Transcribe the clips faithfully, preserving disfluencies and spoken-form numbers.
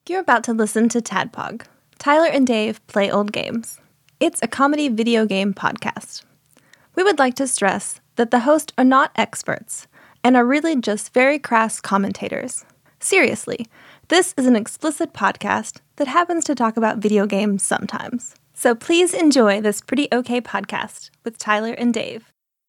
You're about to listen to Tadpog. Tyler and Dave play old games. It's a comedy video game podcast. We would like to stress that the hosts are not experts and are really just very crass commentators. Seriously, this is an explicit podcast that happens to talk about video games sometimes. So please enjoy this pretty okay podcast with Tyler and Dave.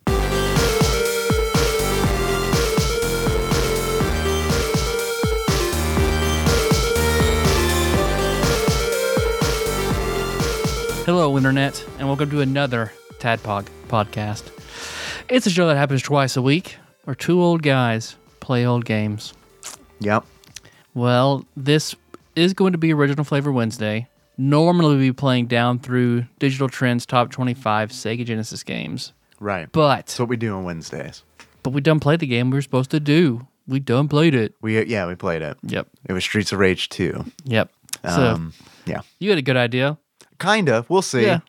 Hello, Internet, and welcome to another Tadpog podcast. It's a show that happens twice a week, where two old guys play old games. Yep. Well, this is going to be Original Flavor Wednesday. Normally, we'd be playing down through Digital Trends Top twenty-five Sega Genesis games. Right. But That's what we do on Wednesdays. but we done played the game we were supposed to do. We done played it. We Yeah, we played it. Yep. It was Streets of Rage two. Yep. So, Um, yeah. you had a good idea. Kind of. We'll see. Yeah.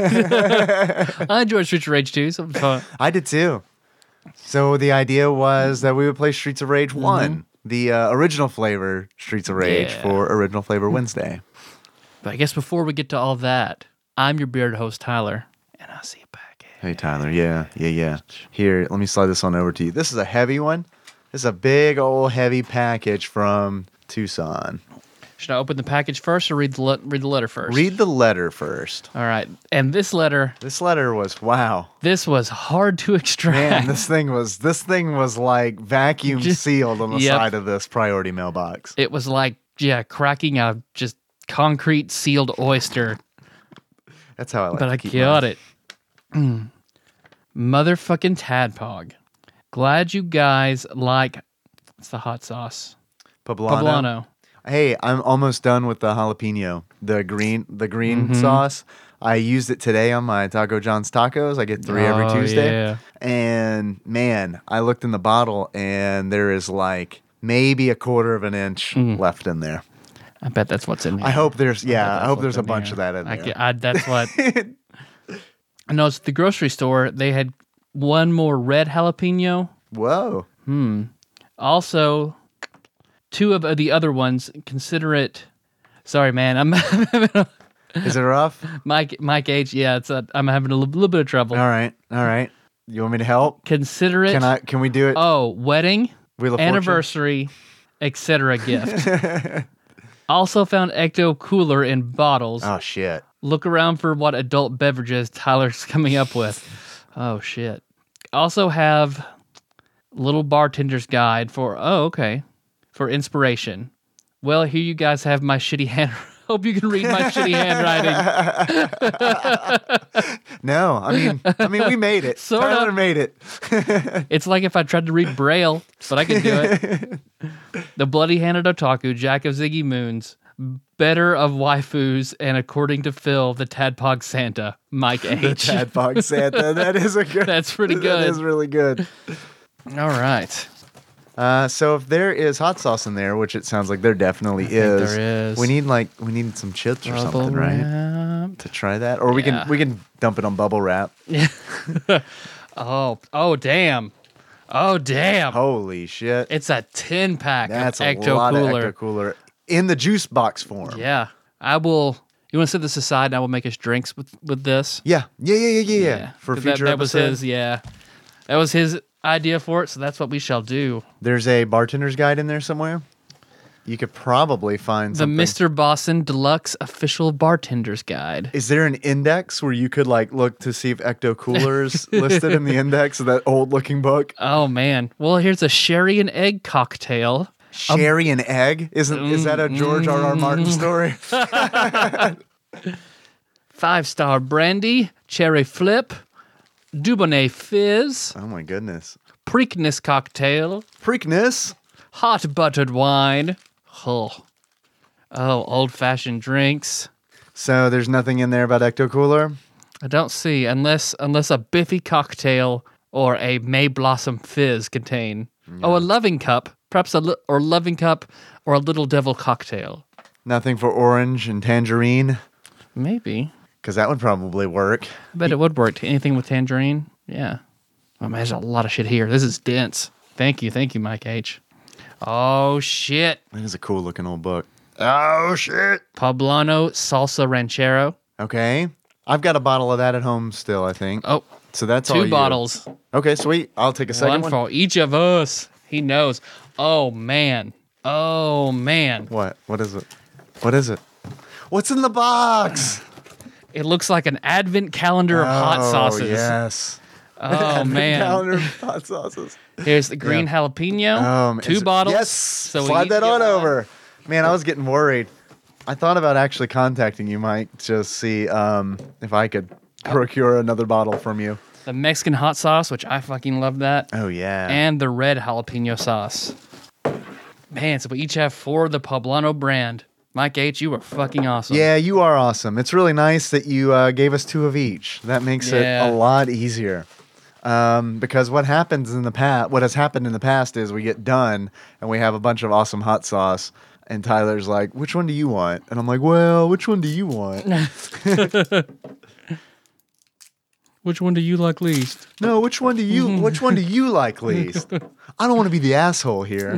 I enjoyed Streets of Rage too. So it was fun. I did too. So the idea was that we would play Streets of Rage one, the uh, original flavor Streets of Rage Yeah. for Original Flavor Wednesday. But I guess before we get to all that, I'm your bearded host, Tyler, and I'll see you back. Hey, Tyler. Yeah, yeah, yeah. Here, let me slide this on over to you. This is a heavy one. This is a big old heavy package from Tucson. Should I open the package first or read the le- read the letter first? Read the letter first. All right. And this letter, This letter was, wow. this was hard to extract. Man, this thing was this thing was like vacuum Just- sealed on the yep. side of this priority mailbox. It was like, yeah, cracking a just concrete sealed oyster. That's how I like But to I keep got mine. it. Mm. Motherfucking Tadpog. Glad you guys like, it's the hot sauce. Poblano. Poblano. Hey, I'm almost done with the jalapeno, the green the green Mhm. sauce. I used it today on my Taco John's tacos. I get three every Oh, Tuesday. yeah. And man, I looked in the bottle and there is like maybe a quarter of an inch Mm. left in there. I bet that's what's in there. I hope there's bet yeah, that's I hope what's there's a in bunch there. of that in I, there. ca- I, that's what. I know it's the grocery store. They had one more red jalapeno. Whoa. Hmm. Also, two of the other ones. Consider it. Sorry, man. I'm Is it rough? Mike. Mike H. Yeah, it's. A, I'm having a little, little bit of trouble. All right. All right. You want me to help? Consider it. Can I can we do it? Oh, wedding, Wheel of Fortune? anniversary, et cetera. Gift. Also found Ecto Cooler in bottles. Oh shit. Look around for what adult beverages Tyler's coming up with. Oh, shit. Also have little bartender's guide for, oh, okay, for inspiration. Well, here you guys have my shitty hand. Hope you can read my shitty handwriting. No, I mean, I mean, we made it. Sorta. Tyler made it. It's like if I tried to read Braille, but I could do it. The bloody-handed otaku, Jack of Ziggy Moons, better of waifus, and according to Phil, the Tadpog Santa, Mike H. The Tadpog Santa. That is a good. That's pretty That good. is really good. All right. Uh, so if there is hot sauce in there, which it sounds like there definitely I think is, there is. we need like we need some chips or Bubble something, right? wrap. To try that, or we Yeah. can we can dump it on bubble wrap. Oh, oh, damn. Oh, damn. Holy shit! It's a ten pack That's of a Ecto lot Cooler. of Ecto Cooler in the juice box form. Yeah. I will. You want to set this aside and I will make us drinks with, with this? yeah, yeah, yeah, yeah, yeah. yeah. For 'Cause future that, that was episode. his, yeah. That was his idea for it, so that's what we shall do. There's a bartender's guide in there somewhere. You could probably find The something. Mister Boston Deluxe Official Bartender's Guide. Is there an index where you could like look to see if Ecto Cooler's listed in the index of that old looking book? Oh, man. Well, here's a sherry and egg cocktail. Sherry and egg? Isn't is that a George R. R. Martin story? Five star brandy, cherry flip, Dubonnet fizz, Oh my goodness. Preakness cocktail, Preakness. hot buttered wine. Oh, oh old fashioned drinks. So there's nothing in there about Ecto Cooler? I don't see unless unless a biffy cocktail or a May Blossom fizz contain. Oh, a loving cup, perhaps a li- or loving cup or a little devil cocktail. Nothing for orange and tangerine? Maybe. Because that would probably work. I bet it would work. Anything with tangerine? Yeah. Oh, man, there's a lot of shit here. This is dense. Thank you. Thank you, Mike H. Oh, shit. That is a cool looking old book. Oh, shit. Poblano salsa ranchero. Okay. I've got a bottle of that at home still, I think. Oh, So that's all two you. bottles. Okay, sweet. I'll take a second One one. for each of us. He knows. Oh, man. Oh, man. What? What is it? What is it? What's in the box? It looks like an advent calendar of hot Oh, sauces. yes. Oh, man. Calendar of hot sauces. Here's the green Yeah. jalapeno. Um, two is- bottles. Yes. So we Slide each that get on one. over. Man, I was getting worried. I thought about actually contacting you, Mike, just see um, if I could procure another bottle from you. The Mexican hot sauce, which I fucking love that. Oh, yeah. And the red jalapeno sauce. Man, so we each have four of the Poblano brand. Mike H., you are fucking awesome. Yeah, you are awesome. It's really nice that you uh, gave us two of each. That makes Yeah. it a lot easier. Um, because what happens in the past, what has happened in the past is we get done and we have a bunch of awesome hot sauce, and Tyler's like, "Which one do you want?" And I'm like, "Well, which one do you want?" Which one do you like least? No, which one do you? Which one do you like least? I don't want to be the asshole here.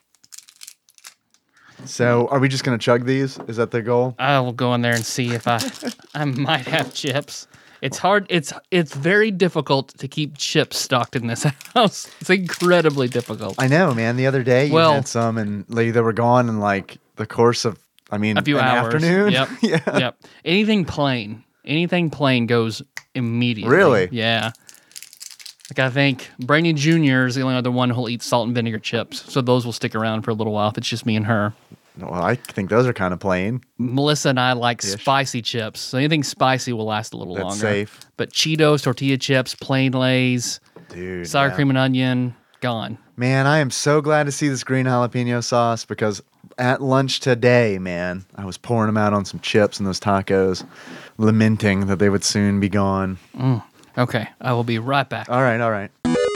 So, are we just gonna chug these? Is that the goal? I will go in there and see if I I might have chips. It's hard. It's it's very difficult to keep chips stocked in this house. It's incredibly difficult. I know, man. The other day you Well- had some, and like, they were gone in like the course of, I mean, A few an hours. afternoon. Yep. yeah. Yep. Anything plain. Anything plain goes immediately. Really? Yeah. Like I think Brainy Junior is the only other one who'll eat salt and vinegar chips. So those will stick around for a little while if it's just me and her. Well, I think those are kind of plain. Melissa and I like Ish. spicy chips. So anything spicy will last a little That's longer. safe. But Cheetos, tortilla chips, plain Lay's, Dude. sour yeah. cream and onion, gone. Man, I am so glad to see this green jalapeno sauce because at lunch today, man, I was pouring them out on some chips and those tacos, lamenting that they would soon be gone. Okay, I will be right back. All right, all right.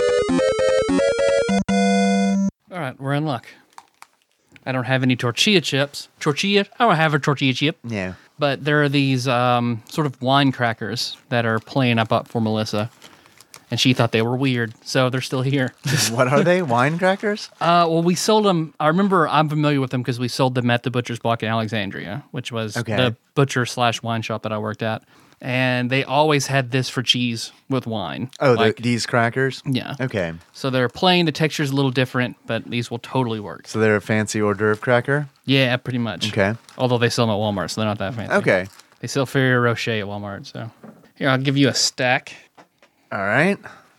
All right, we're in luck. I don't have any tortilla chips. Tortilla? I don't have a tortilla chip. Yeah. But there are these um, sort of wine crackers that are playing up up for Melissa. And she thought they were weird, so they're still here. What are they? Wine crackers? Uh, well, we sold them. I remember I'm familiar with them because we sold them at the Butcher's Block in Alexandria, which was Okay. the butcher slash wine shop that I worked at. And they always had this for cheese with wine. Oh, like, the, these crackers? yeah. Okay. So they're plain. The texture's a little different, but these will totally work. So they're a fancy hors d'oeuvre cracker? Yeah, pretty much. Okay. Although they sell them at Walmart, so they're not that fancy. Okay. They sell Ferrero Rocher at Walmart. So here, I'll give you a stack. All right.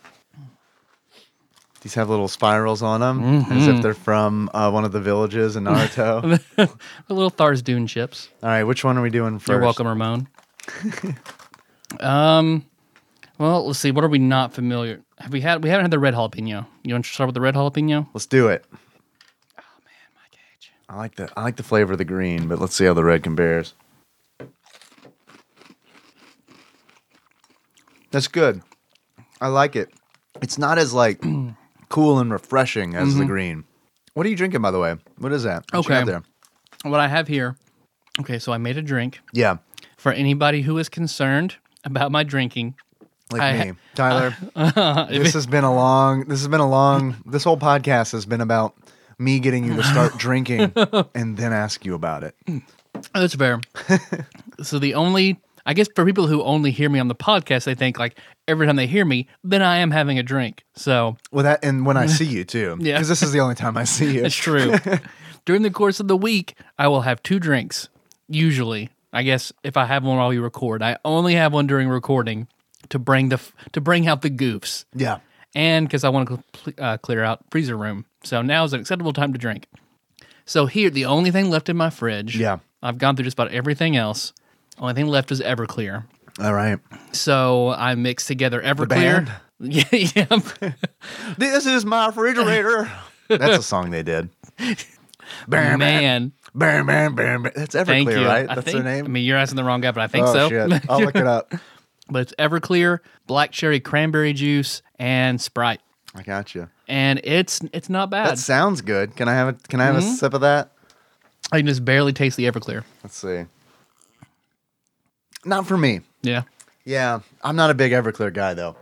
These have little spirals on them, Mm-hmm. as if they're from uh, one of the villages in Naruto. The little Thars Dune chips. All right, which one are we doing first? You're welcome, Ramon. um, well, let's see. What are we not familiar? Have we had? We haven't had the red jalapeno. You want to start with the red jalapeno? Let's do it. Oh man, my cage. I like the I like the flavor of the green, but let's see how the red compares. That's good. I like it. It's not as like cool and refreshing as the green. What are you drinking, by the way? What is that? What you Okay. got there? What I have here. Okay, so I made a drink Yeah, for anybody who is concerned about my drinking. like I me, ha- Tyler. this has been a long. This has been a long. This whole podcast has been about me getting you to start drinking and then ask you about it. That's fair. So the only, I guess for people who only hear me on the podcast, they think like every time they hear me, then I am having a drink. So Well, that and when I see you too, Yeah. because this is the only time I see you. it's true. During the course of the week, I will have two drinks. Usually, I guess if I have one while we record, I only have one during recording to bring the f- to bring out the goofs, Yeah. and because I want to cl- uh, clear out freezer room. So now is an acceptable time to drink. So here, the only thing left in my fridge. Yeah. I've gone through just about everything else. Only thing left is Everclear. All right. So I mixed together Everclear. band? Yeah, yeah. This is my refrigerator. That's a song they did. Bam, Man, bam, bam, bam, bam. That's thank Everclear, you. right? I That's think, their name. I mean, you're asking the wrong guy, but I think oh so. shit! I'll look it up. But it's Everclear, black cherry cranberry juice, and Sprite, I got you. and it's it's not bad. That sounds good. Can I have a Can I have Mm-hmm. a sip of that? I can just barely taste the Everclear. Let's see. Not for me. Yeah, Yeah, I'm not a big Everclear guy though.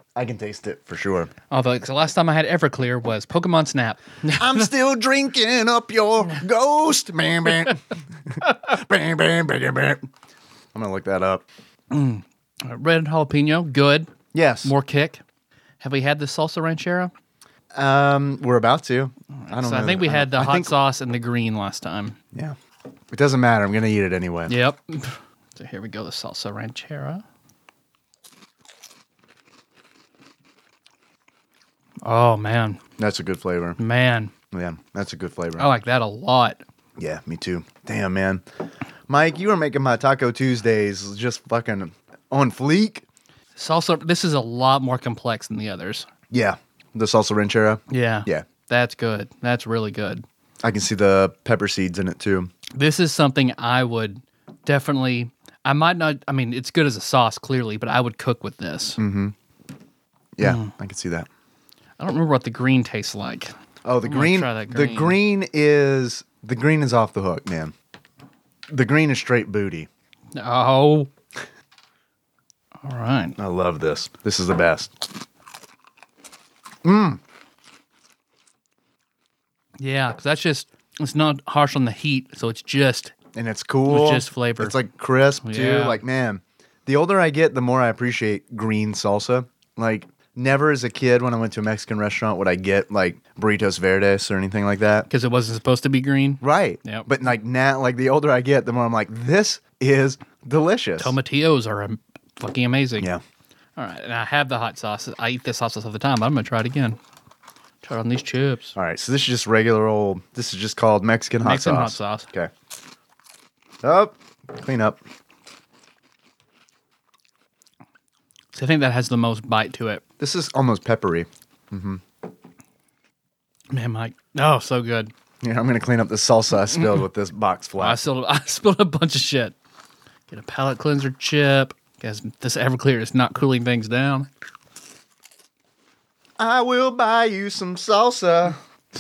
I can taste it for sure. Although the last time I had Everclear was Pokemon Snap. I'm still drinking up your ghost. Bam, bam. Bam, bam, bam, bam. I'm gonna look that up. Mm. Red jalapeno, good. Yes. More kick. Have we had the salsa ranchera? Um, we're about to. I don't so know. I think we I had the I hot think- sauce and the green last time. Yeah. It doesn't matter. I'm gonna eat it anyway. Yep. So here we go, the salsa ranchera. Oh, man. That's a good flavor. Man. Yeah, that's a good flavor. I like that a lot. Yeah, me too. Damn, man. Mike, you were making my Taco Tuesdays just fucking on fleek. Salsa, this is a lot more complex than the others. Yeah. The salsa ranchera. Yeah. Yeah. That's good. That's really good. I can see the pepper seeds in it too. This is something I would definitely, I might not, I mean, it's good as a sauce, clearly, but I would cook with this. Mm-hmm. Yeah, Mm. I can see that. I don't remember what the green tastes like. Oh, the I'm gonna green, try that The green. green is the green is off the hook, man. The green is straight booty. Oh. All right. I love this. This is the best. Mmm. Yeah, because that's just, it's not harsh on the heat, so it's just, And it's cool. It's just flavor. It's like crisp too. Yeah. Like, man, the older I get, the more I appreciate green salsa. Like, never as a kid when I went to a Mexican restaurant would I get like burritos verdes or anything like that. because it wasn't supposed to be green. Right. Yep. But like now, like the older I get, the more I'm like, this is delicious. Tomatillos are um, fucking amazing. Yeah. All right, and I have the hot sauce. I eat this hot sauce all the time, but I'm going to try it again. Try it on these chips. All right. So this is just regular old. This is just called Mexican hot Mexican sauce. hot sauce. Okay. Up. Clean up. So I think that has the most bite to it. This is almost peppery. Man, Mike. Oh, so good. Yeah, I'm gonna clean up the salsa I spilled with this box I flat. spilled, I spilled a bunch of shit. Get a palate cleanser chip. Guys, this Everclear is not cooling things down. I will buy you some salsa.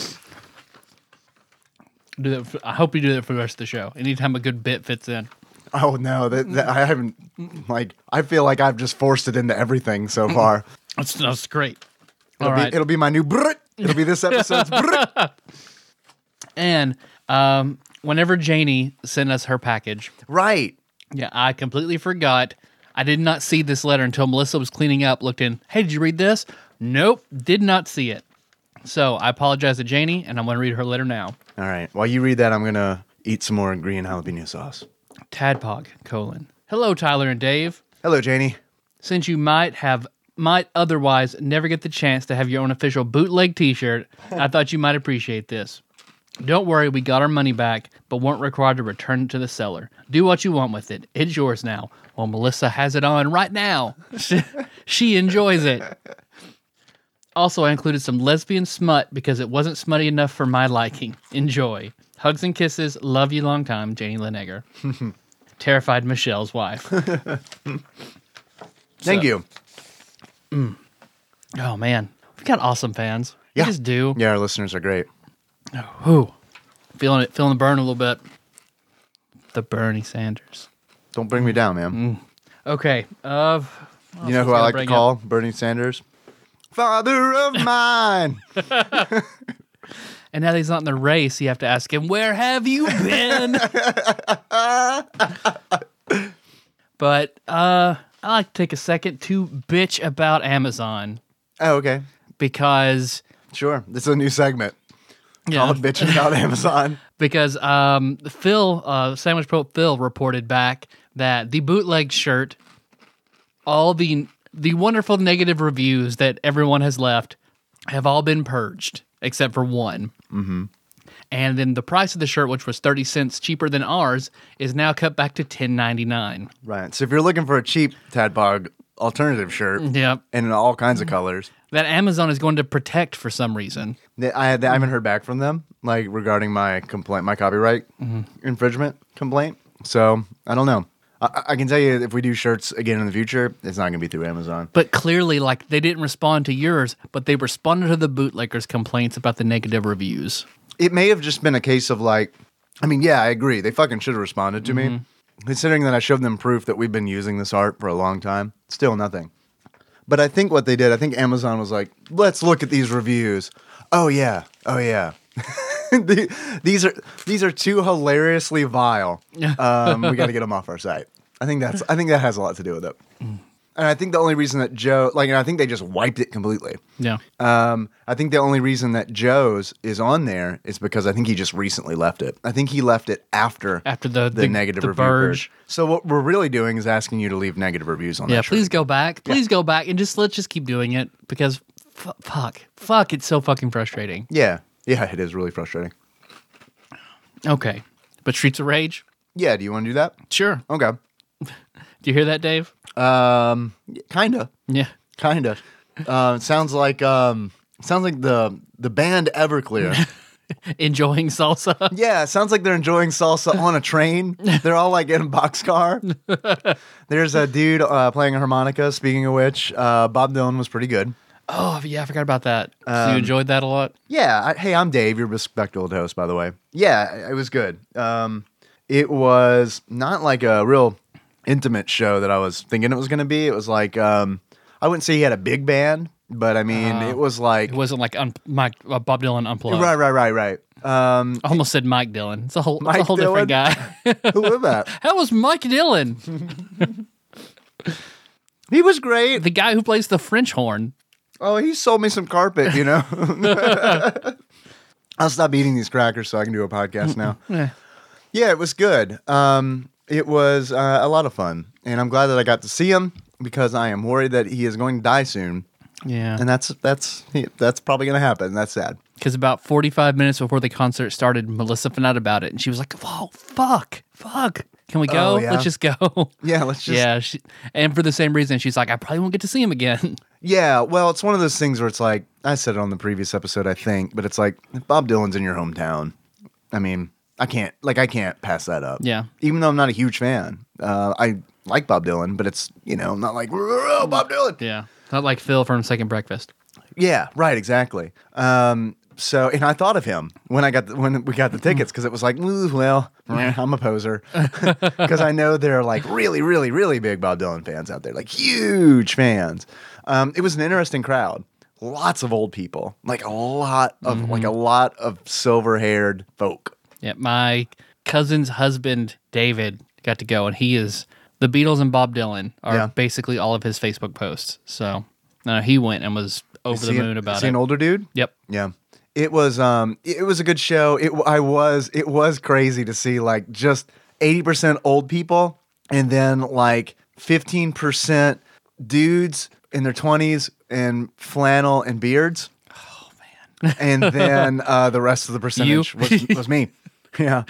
Do that. For, I hope you do that for the rest of the show. Anytime a good bit fits in. Oh no, that, that I haven't. Like, I feel like I've just forced it into everything so far. That's, that's great. It'll All be, right. it'll be my new. Brrrt. It'll be this episode's. Brrrt. And um, whenever Janie sent us her package, Right. yeah, I completely forgot. I did not see this letter until Melissa was cleaning up, looked in. Hey, did you read this? Nope, did not see it. So I apologize to Janie, and I'm going to read her letter now. All right. While you read that, I'm gonna eat some more green jalapeno sauce. Tadpog, colon. Hello, Tyler and Dave. Hello, Janie. Since you might have might otherwise never get the chance to have your own official bootleg t-shirt, I thought you might appreciate this. Don't worry, we got our money back, but weren't required to return it to the seller. Do what you want with it. It's yours now. Well, Melissa has it on right now. She enjoys it. Also, I included some lesbian smut because it wasn't smutty enough for my liking. Enjoy. Hugs and kisses. Love you long time, Janie Lenegger. Terrified Michelle's wife. Thank So- you. Oh, man. We've got awesome fans. We Yeah. just do. Yeah, our listeners are great. Whew. Feeling it, feeling the burn a little bit. The Bernie Sanders. Don't bring me down, man. Okay. Uh, You know who I like to call Bernie Sanders? Father of mine. And now that he's not in the race, you have to ask him, where have you been? But uh, I like to take a second to bitch about Amazon Oh, okay. because Sure. This is a new segment yeah, called Bitching About Amazon. because um, Phil, uh, Sandwich Pro Phil reported back that the bootleg shirt, all the the wonderful negative reviews that everyone has left have all been purged except for one. Mm-hmm. And then the price of the shirt, which was thirty cents cheaper than ours, is now cut back to ten ninety-nine. Right. So if you're looking for a cheap Tadpog alternative shirt Yep. and in all kinds of colors, That Amazon is going to protect for some reason. they- I, I haven't heard back from them, like regarding my complaint, my copyright infringement complaint. So I don't know. I, I can tell you if we do shirts again in the future, it's not going to be through Amazon. But clearly, like, they didn't respond to yours, but they responded to the bootleggers' complaints about the negative reviews. It may have just been a case of like, I mean, yeah, I agree. They fucking should have responded to me. Considering that I showed them proof that we've been using this art for a long time, still nothing. But I think what they did, I think Amazon was like, let's look at these reviews. Oh yeah, oh yeah. The- these are these are too hilariously vile. Um, we got to get them off our site. I think that's I think that has a lot to do with it. And I think the only reason that Joe, like, and I think they just wiped it completely. Yeah. Um, I think the only reason that Joe's is on there is because I think he just recently left it. I think he left it after After the the, the, negative the review. Verge. purge. So what we're really doing is asking you to leave negative reviews on Yeah, that. please shirt. go back. Please go back and just let's just keep doing it because f- fuck, fuck, it's so fucking frustrating. Yeah, yeah, it is really frustrating. Okay, but Streets of Rage, Yeah, do you want to do that? sure. Okay. Do you hear that, Dave? Um, kinda, Yeah. kinda. Uh, it sounds like um, sounds like the the band Everclear. Enjoying salsa. Yeah, it sounds like they're enjoying salsa on a train. They're all like in a boxcar. There's a dude uh, playing a harmonica. Speaking of which, uh, Bob Dylan was pretty good. Oh yeah, I forgot about that. so Um, you enjoyed that a lot. Yeah. I, hey, I'm Dave, your respectable host, by the way. Yeah, it was good. Um, it was not like a real intimate show that I was thinking it was going to be. It was like, um, I wouldn't say he had a big band, but I mean, Uh, it was like, It wasn't like un- Mike uh, Bob Dylan unplugged. right, right, right, right. Um, I almost said Mike Dylan. It's a whole, it's Mike a whole different guy. who was that? That was Mike Dylan, He was great. the guy who plays the French horn. Oh, he sold me some carpet, you know. I'll stop eating these crackers so I can do a podcast now. Yeah. Yeah, it was good. Um, it was uh, a lot of fun, and I'm glad that I got to see him because I am worried that he is going to die soon, Yeah. and that's that's that's probably going to happen. That's sad. Because about forty-five minutes before the concert started, Melissa found out about it, and she was like, "Whoa, fuck, fuck! Can we go? Oh, yeah? Let's just go." Yeah, let's just. yeah, she, and for the same reason, she's like, "I probably won't get to see him again." Yeah, well, it's one of those things where it's like I said it on the previous episode, I think, but it's like if Bob Dylan's in your hometown, I mean, I can't like I can't pass that up. Yeah. Even though I'm not a huge fan, uh, I like Bob Dylan, but it's you know not like "Whoa, Bob Dylan. Yeah, not like Phil from Second Breakfast. Yeah, right, exactly. Um, so, and I thought of him when I got the, when we got the tickets because it was like, "Ooh, well, I'm a poser because I know there are like really, really, really big Bob Dylan fans out there, like huge fans. Um, it was an interesting crowd, lots of old people, like a lot of Mm-hmm. like a lot of silver-haired folk. Yeah, my cousin's husband David got to go, and he is the Beatles and Bob Dylan are Yeah. basically all of his Facebook posts. So uh, he went and was over Is the he an- moon about is he it. an older dude? Yep. Yeah. It was um it was a good show. It I was it was crazy to see like just eighty percent old people and then like fifteen percent dudes in their twenties and flannel and beards. Oh man. And then uh the rest of the percentage You? was was me. Yeah.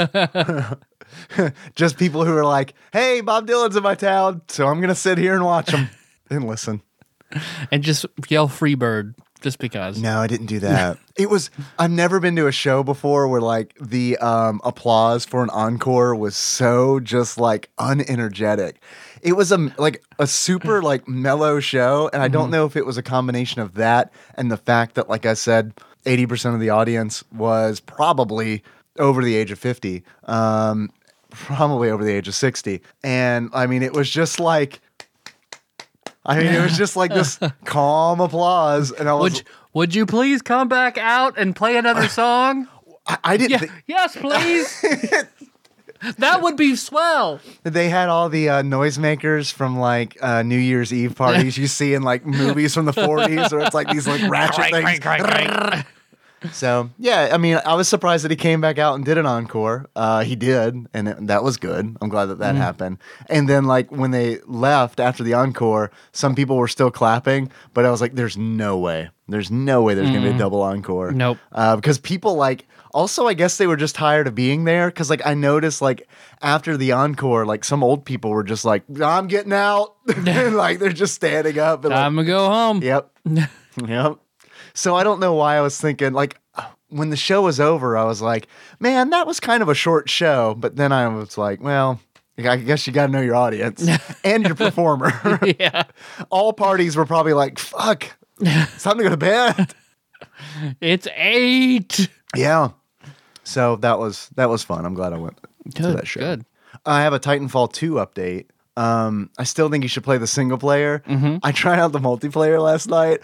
Just people who are like, "Hey, Bob Dylan's in my town, so I'm going to sit here and watch him and listen." And just yell Freebird just because. No, I didn't do that. It was I've never been to a show before where like the um, applause for an encore was so just like unenergetic. It was a like a super like mellow show, and I don't know if it was a combination of that and the fact that, like I said, eighty percent of the audience was probably over the age of fifty, um, probably over the age of sixty, and I mean it was just like. I mean, it was just like this calm applause, and I was, Would you, would you please come back out and play another song? I, I didn't. Yeah, thi- yes, please. That would be swell. They had all the uh, noisemakers from like uh, New Year's Eve parties you see in like movies from the forties, where it's like these like ratchet things. So yeah, I mean, I was surprised that he came back out and did an encore. Uh, he did, and it, that was good. I'm glad that that happened. And then like when they left after the encore, some people were still clapping, but I was like, "There's no way. There's no way there's gonna be a double encore." Nope. Uh, because people like. Also, I guess they were just tired of being there because, like, I noticed, like, after the encore, like, some old people were just like, "I'm getting out," and, like, they're just standing up. And, like, Time to go home. Yep. Yep. So I don't know why I was thinking, like, when the show was over, I was like, man, that was kind of a short show. But then I was like, well, I guess you got to know your audience and your performer. Yeah. All parties were probably like, fuck, it's time to go to bed. It's eight. Yeah. So that was that was fun. I'm glad I went to Good, that show. good. I have a Titanfall two update. Um, I still think you should play the single player. Mm-hmm. I tried out the multiplayer last night.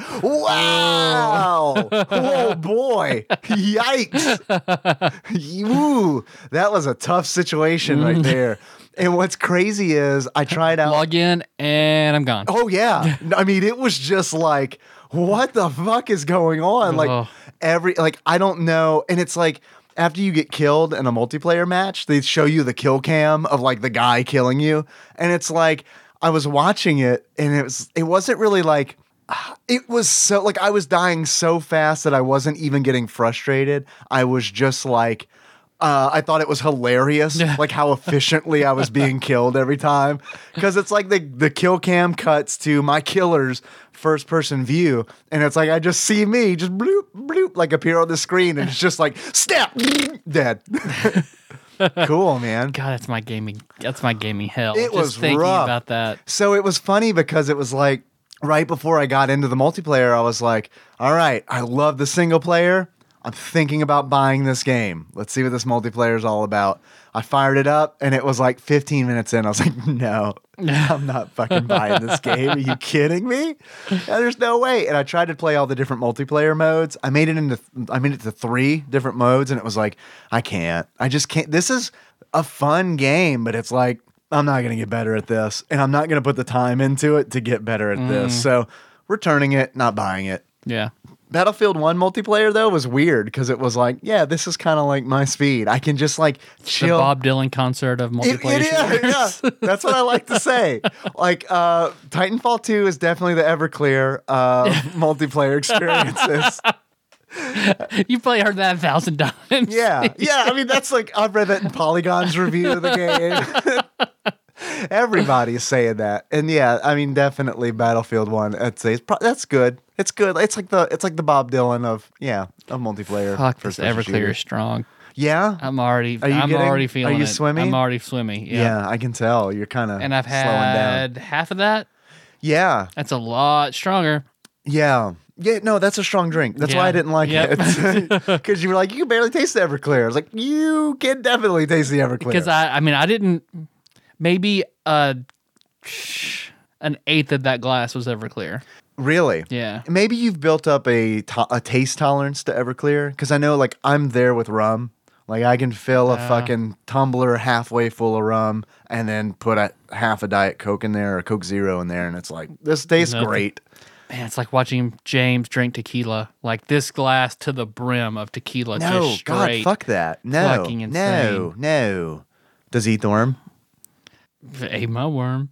Wow! Oh boy! Yikes! Ooh, that was a tough situation right there. And what's crazy is I tried out. Log in and I'm gone. Oh yeah! I mean, it was just like, what the fuck is going on? Like Oh. every like I don't know, and it's like. After you get killed in a multiplayer match, they show you the kill cam of like the guy killing you. And it's like, I was watching it and it was, it wasn't really like, it was so like, I was dying so fast that I wasn't even getting frustrated. I was just like, uh, I thought it was hilarious, like how efficiently I was being killed every time. Cause it's like the, the kill cam cuts to my killer's first person view. And it's like, I just see me just bloop, bloop, like appear on the screen. And it's just like, snap, dead. Cool, man. God, that's my gaming. That's my gaming hell. It Just was thinking rough. about that. So it was funny because it was like, right before I got into the multiplayer, I was like, all right, I love the single player. I'm thinking about buying this game. Let's see what this multiplayer is all about. I fired it up and it was like fifteen minutes in. I was like, no, I'm not fucking buying this game. Are you kidding me? Yeah, there's no way. And I tried to play all the different multiplayer modes. I made it into, I made it to three different modes and it was like, I can't. I just can't. This is a fun game, but it's like, I'm not going to get better at this. And I'm not going to put the time into it to get better at Mm. this. So returning it, not buying it. Yeah. Battlefield one multiplayer, though, was weird because it was like, yeah, this is kind of like my speed. I can just like The chill. Bob Dylan concert of It- multiplayer. it is, shooters. yeah. That's what I like to say. Like, uh, Titanfall two is definitely the Everclear uh, multiplayer experiences. You probably heard that a thousand times. Yeah. Yeah. I mean, that's like, I've read that in Polygon's review of the game. Everybody is saying that. And yeah, I mean, definitely Battlefield one. I'd say it's pro- that's good. It's good. It's like the it's like the Bob Dylan of, yeah, of multiplayer. Fuck, this first-person Everclear shooter. is strong. Yeah. I'm already. Are you I'm getting- already feeling are you it. swimming? I'm already swimming. Yeah. Yeah. I can tell. You're kind of And I've slowing down. had half of that. Yeah. That's a lot stronger. Yeah. Yeah, no, that's a strong drink. That's why Yeah. I didn't like Yep. it. Because you were like, you can barely taste the Everclear. I was like, you can definitely taste the Everclear. Because I, I mean, I didn't. Maybe uh, an eighth of that glass was Everclear. Really? Yeah. Maybe you've built up a, to- a taste tolerance to Everclear. Because I know, like, I'm there with rum. Like, I can fill a Uh. fucking tumbler halfway full of rum and then put a half a Diet Coke in there or Coke Zero in there. And it's like, this tastes Nothing. great. Man, it's like watching James drink tequila. Like this glass to the brim of tequila. No, just God, straight. fuck that. No, fucking no, insane. no. Does he eat the worm? Ate my worm.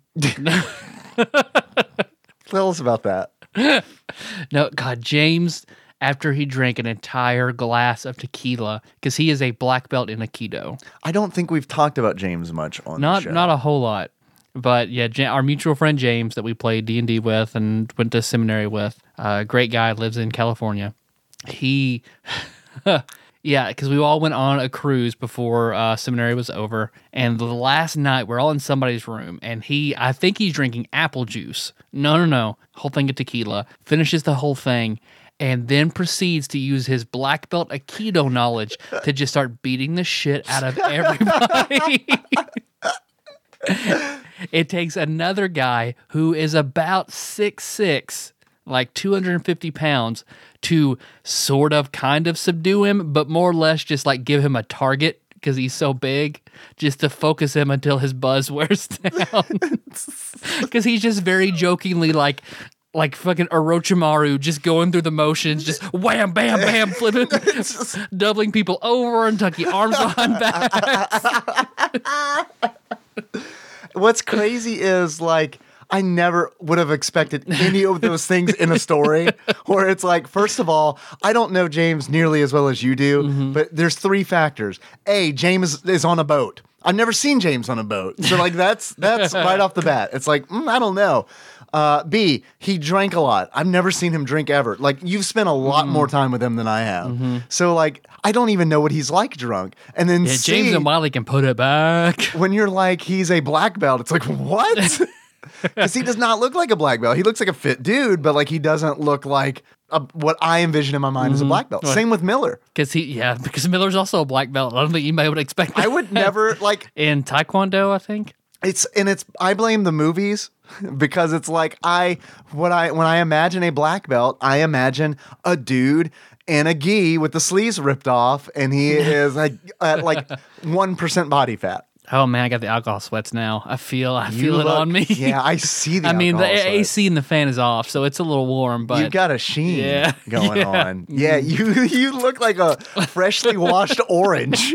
Tell us about that. No, God, James, after he drank an entire glass of tequila, because he is a black belt in Aikido. I don't think we've talked about James much on Not the show. not a whole lot. But yeah, Ja- our mutual friend James that we played D and D with and went to seminary with, uh, great guy, lives in California. He, yeah, because we all went on a cruise before uh, seminary was over. And the last night, we're all in somebody's room. And he, I think he's drinking apple juice. No, no, no. Whole thing of tequila. Finishes the whole thing. And then proceeds to use his black belt Aikido knowledge to just start beating the shit out of everybody. It takes another guy who is about six six, like two hundred fifty pounds, to sort of kind of subdue him, but more or less just like give him a target because he's so big, just to focus him until his buzz wears down. Because he's just very jokingly like, like fucking Orochimaru, just going through the motions, just wham, bam, bam, flipping, doubling people over and tucking arms behind back. What's crazy is like I never would have expected any of those things in a story where it's like, first of all, I don't know James nearly as well as you do, Mm-hmm. but there's three factors. A, James is on a boat. I've never seen James on a boat. So like that's that's right off the bat. It's like, mm, I don't know. Uh, B, he drank a lot. I've never seen him drink ever. Like you've spent a lot Mm-hmm. more time with him than I have. So like I don't even know what he's like drunk. And then Yeah, C, James and Wiley can put it back. when you're like, he's a black belt, it's like, what? Because he does not look like a black belt. He looks like a fit dude, but like he doesn't look like a, what I envision in my mind as a black belt. Right. Same with Miller. Because he, yeah, because Miller's also a black belt. I don't think anybody would expect that. I would never like. In Taekwondo, I think. It's and it's I blame the movies because it's like I what I when I imagine a black belt, I imagine a dude in a gi with the sleeves ripped off, and he is like at like one percent body fat. Oh man, I got the alcohol sweats now. I feel I You feel it look- on me. Yeah, I see the. I mean, the alcohol A sweats. C and the fan is off, so it's a little warm. But You got a sheen Yeah, going yeah. on. Yeah, you you look like a freshly washed orange.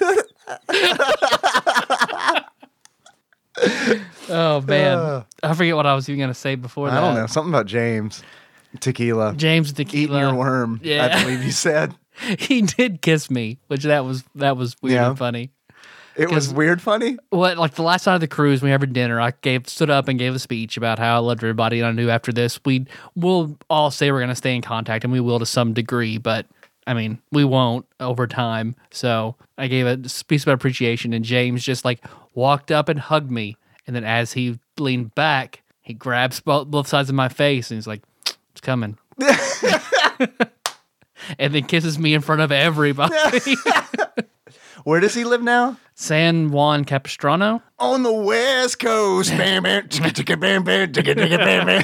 oh man, Uh. I forget what I was even gonna say before that. I don't know, something about James. Tequila. James Eating Tequila. your worm, Yeah. I believe you said. He did kiss me, which that was that was weird Yeah. and funny. It was 'Cause- weird funny. What like the last night of the cruise, we had dinner. I gave stood up and gave a speech about how I loved everybody, and I knew after this we we'll all say we're gonna stay in contact, and we will to some degree, but I mean we won't over time. So I gave a speech about appreciation, and James just like walked up and hugged me, and then as he leaned back, he grabs both, both sides of my face, and he's like, "It's coming." And then kisses me in front of everybody. Where does he live now? San Juan Capistrano. On the West Coast. Bam, bam, chicka, chicka, bam, bam, chicka, chicka, bam,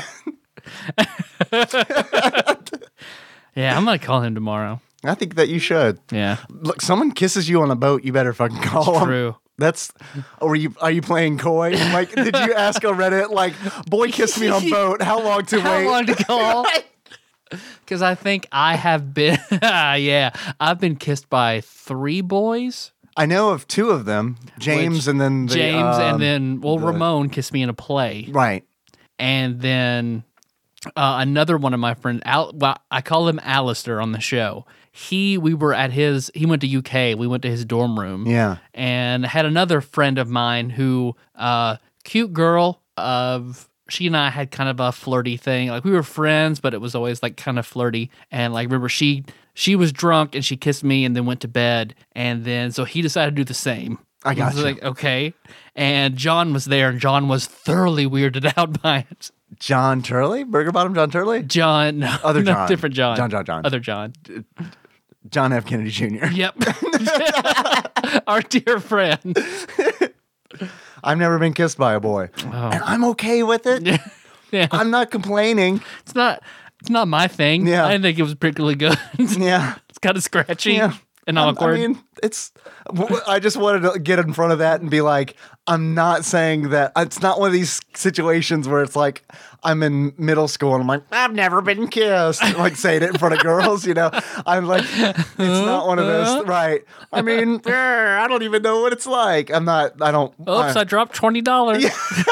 bam. Yeah, I'm gonna call him tomorrow. I think that you should. Yeah, Look, someone kisses you on a boat, you better fucking call him. true. That's. Or are you are you playing coy? Like, did you ask on Reddit like, boy kissed me on boat? How long to How wait? long to call? Because I think I have been, yeah, I've been kissed by three boys. I know of two of them, James Which- and then the, James um, and then, well, the- Ramon kissed me in a play. right. And then uh, another one of my friends, Al, well, I call him Alistair on the show. He, we were at his, he went to U K. We went to his dorm room. Yeah. And had another friend of mine who, uh, cute girl of, she and I had kind of a flirty thing. Like we were friends, but it was always like kind of flirty. And like, remember she, she was drunk and she kissed me and then went to bed. And then, so he decided to do the same. I got was you. like, okay. And John was there and John was thoroughly weirded out by it. John Turley? Burger Bottom John Turley? John, no, Other no, John. different John. John, John, John. Other John. John F. Kennedy Junior Yep. Our dear friend. I've never been kissed by a boy. And I'm okay with it. Yeah. I'm not complaining. It's not, it's not my thing. Yeah. I didn't think it was particularly good. Yeah. It's kind of scratchy Yeah. and I'm- awkward. I mean, it's. I just wanted to get in front of that and be like, I'm not saying that. It's not one of these situations where it's like I'm in middle school and I'm like, I've never been kissed. Like saying it in front of girls, you know. I'm like, it's not one of those, right? I mean, eh, I don't even know what it's like. I'm not. I don't. Oops, I- I dropped twenty dollars.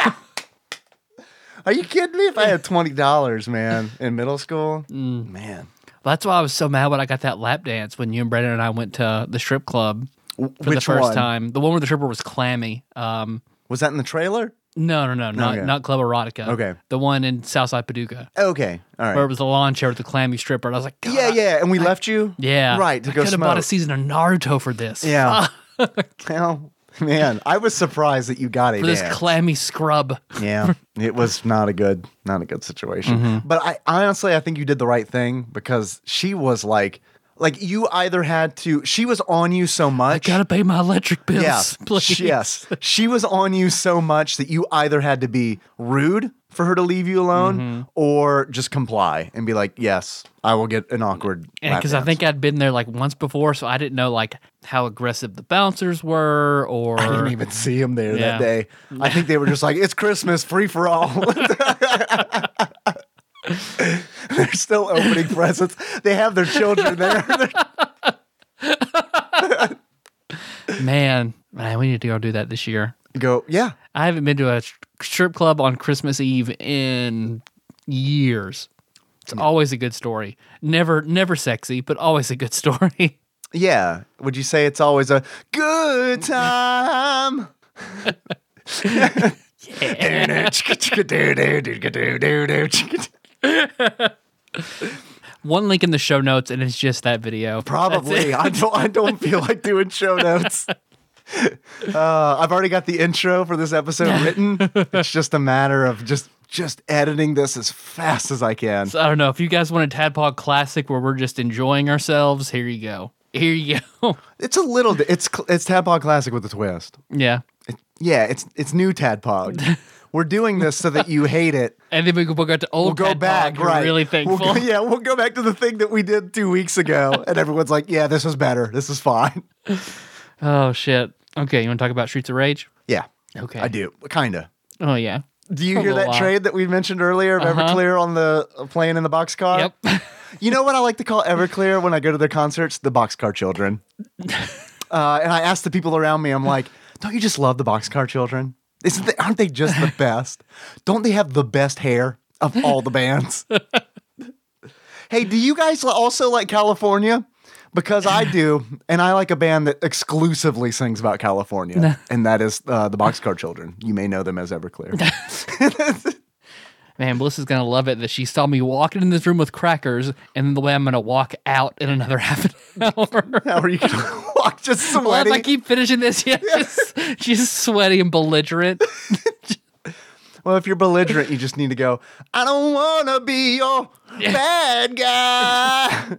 Are you kidding me? If I had twenty dollars, man, in middle school, Mm. man. That's why I was so mad when I got that lap dance when you and Brendan and I went to the strip club for the Which first one? time. The one where the stripper was clammy. Um, Was that in the trailer? no, no, no, not Okay. not Club Erotica. Okay. The one in Southside Paducah Okay, all right. where it was the lawn chair with the clammy stripper. And I was like, God, Yeah, yeah, and we left you. yeah, right to I go could have bought a smoke. season of Naruto for this. Yeah. Well, man, I was surprised that you got a for this dance. clammy scrub. Yeah, it was not a good, not a good situation. Mm-hmm. But I honestly, I think you did the right thing because she was like, like you either had to. She was on you so much. Gotta pay my electric bills, yeah, please. she- yes, she was on you so much that you either had to be rude for her to leave you alone, Mm-hmm. or just comply and be like, "Yes, I will get an awkward." And lap because I dance." think I'd been there like once before, so I didn't know like how aggressive the bouncers were, or I didn't even see him there Yeah. that day. I think they were just like, "It's Christmas, free for all." They're still opening presents. They have their children there. man, man, we need to go do that this year. Go, yeah. I haven't been to a strip club on Christmas Eve in years. It's always a good story. Never, never sexy, but always a good story. Yeah. Would you say it's always a good time? One link in the show notes, and it's just that video. Probably. I don't. I don't feel like doing show notes. Uh, I've already got the intro for this episode written. It's just a matter of just just editing this as fast as I can. So I don't know if you guys want a Tadpog classic where we're just enjoying ourselves. Here you go. Here you go. It's a little. It's it's Tadpog Classic with a twist. Yeah. It, Yeah, it's it's new Tadpog. We're doing this so that you hate it. And then we will go to old We'll go Tadpog. back, We're right? really thankful. We'll go, yeah, we'll go back to the thing that we did two weeks ago, and everyone's like, "Yeah, this was better. This is fine." Oh shit. Okay, you want to talk about Streets of Rage? Yeah, Okay. I do, kinda. Oh yeah. Do you A hear little that while. trade that we mentioned earlier of Uh-huh. Everclear on the uh, playing in the boxcar? Yep. You know what I like to call Everclear when I go to their concerts? The Boxcar Children. Uh, and I ask the people around me, I'm like, don't you just love the Boxcar Children? Isn't they, aren't they just the best? Don't they have the best hair of all the bands? Hey, do you guys also like California? Because I do, and I like a band that exclusively sings about California, and that is uh, the Boxcar Children. You may know them as Everclear. Man, Melissa's gonna love it that she saw me walking in this room with crackers, and then the way I'm gonna walk out in another half an hour. How are you going to walk just Well, sweaty? if I keep finishing this, yeah, just, she's sweaty and belligerent. Well, if you're belligerent, you just need to go, I don't want to be your bad guy.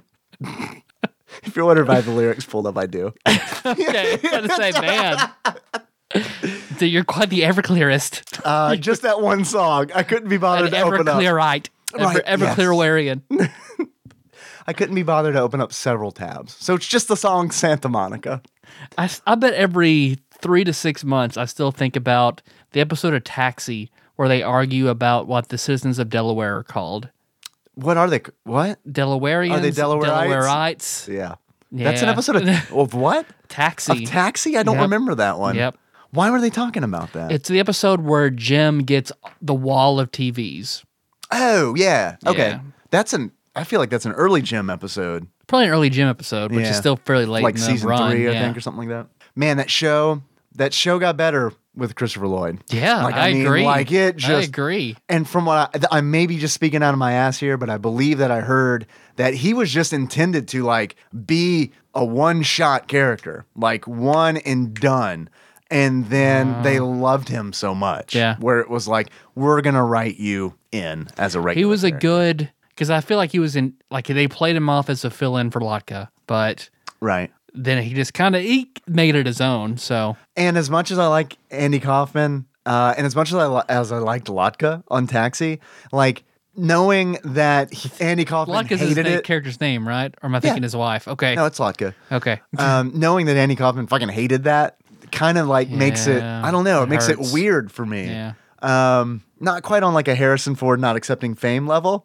If you're wondering if I have the lyrics pulled up, I do. Okay, I was gonna say, man, so you're quite the Everclearist, Uh, just that one song. I couldn't be bothered an to open up. Everclearite, Right, Ever, Everclearwarian. I couldn't be bothered to open up several tabs. So it's just the song Santa Monica. I, s- I bet every three to six months, I still think about the episode of Taxi where they argue about what the citizens of Delaware are called. What are they? What? Delawareans? Are they Delawareites? Delawareites. Yeah. That's an Yeah. episode of, of what? Taxi. Of Taxi? I don't Yep. remember that one. Yep. Why were they talking about that? It's the episode where Jim gets the wall of T Vs. oh, yeah. Okay. Yeah. That's an, I feel like that's an early Jim episode. Probably an early Jim episode, which Yeah. is still fairly late like in the season run. three, I yeah. think, or something like that. Man, that show, that show got better with Christopher Lloyd. Yeah, like, I, I mean, agree. like, it I just- agree. And from what I, I may be just speaking out of my ass here, but I believe that I heard that he was just intended to like be a one-shot character, like one and done. And then they loved him so much, Yeah. where it was like, we're gonna write you in as a regular. He was a character. good, because I feel like he was in, like they played him off as a fill-in for Lotka, but right. then he just kind of, he made it his own, so. And as much as I like Andy Kaufman, uh, and as much as I li- as I liked Lotka on Taxi, like knowing that he, Andy Kaufman Lotka's his hated na- it. character's name, right? Or am I thinking his wife? Okay. No, it's Lotka. Okay. Um, knowing that Andy Kaufman fucking hated that kind of like makes it. Yeah, I don't know. It, it makes hurts. it weird for me. Yeah. Um, not quite on like a Harrison Ford not accepting fame level.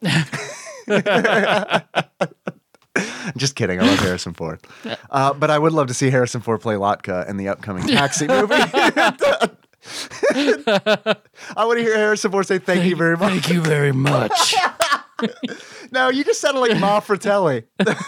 Just kidding. I love Harrison Ford. Uh, but I would love to see Harrison Ford play Lotka in the upcoming Taxi movie. I want to hear Harrison Ford say thank you very much. Thank you very much. No, you just sounded like Ma Fratelli.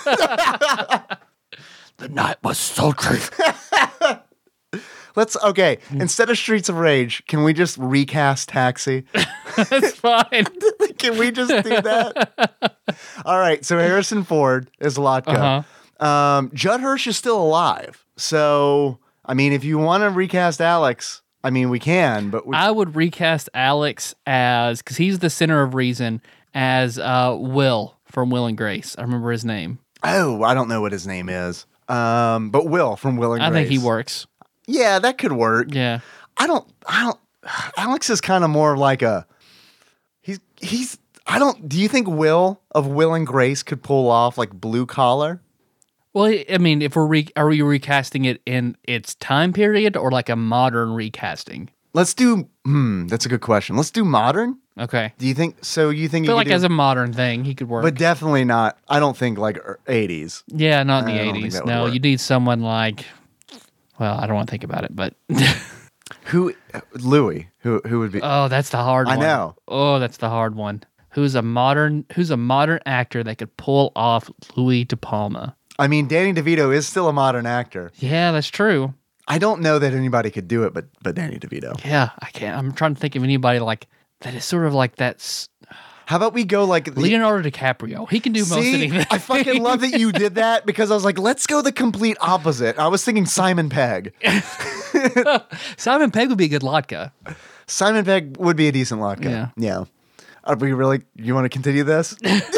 The night was sultry. Let's, okay, instead of Streets of Rage, can we just recast Taxi? That's fine. Can we just do that? All right, so Harrison Ford is Lotka. Uh-huh. Um, Judd Hirsch is still alive. So, I mean, if you want to recast Alex, I mean, we can, but we, I would recast Alex as, because he's the center of reason, as uh, Will from Will and Grace. I remember his name. oh, I don't know what his name is. Um, but Will from Will and I Grace. think he works. Yeah, that could work. Yeah. I don't, I don't, Alex is kind of more like a, he's, he's, I don't, do you think Will of Will and Grace could pull off like Blue Collar? Well, I mean, if we're re- are we recasting it in its time period or like a modern recasting? Let's do, hmm, that's a good question. Let's do modern. Okay. Do you think, so you think I you feel could like do, as a modern thing, he could work. but definitely not, I don't think like er, eighties. yeah, not in I the don't think eighties. that would No, work. you need someone like, well, I don't want to think about it, but Who, Louis, who, who would be, oh, that's the hard I one. know. Oh, that's the hard one. Who's a modern who's a modern actor that could pull off Louis De Palma? I mean, Danny DeVito is still a modern actor. Yeah, that's true. I don't know that anybody could do it, but, but Danny DeVito. Yeah, I can't. I'm trying to think of anybody like that is sort of like that's How about we go like the, Leonardo DiCaprio. He can do most See, anything. I fucking love that you did that because I was like, let's go the complete opposite. I was thinking Simon Pegg. Simon Pegg would be a good Lotka. Simon Pegg would be a decent Lotka. Yeah. Yeah. Are we really, you want to continue this?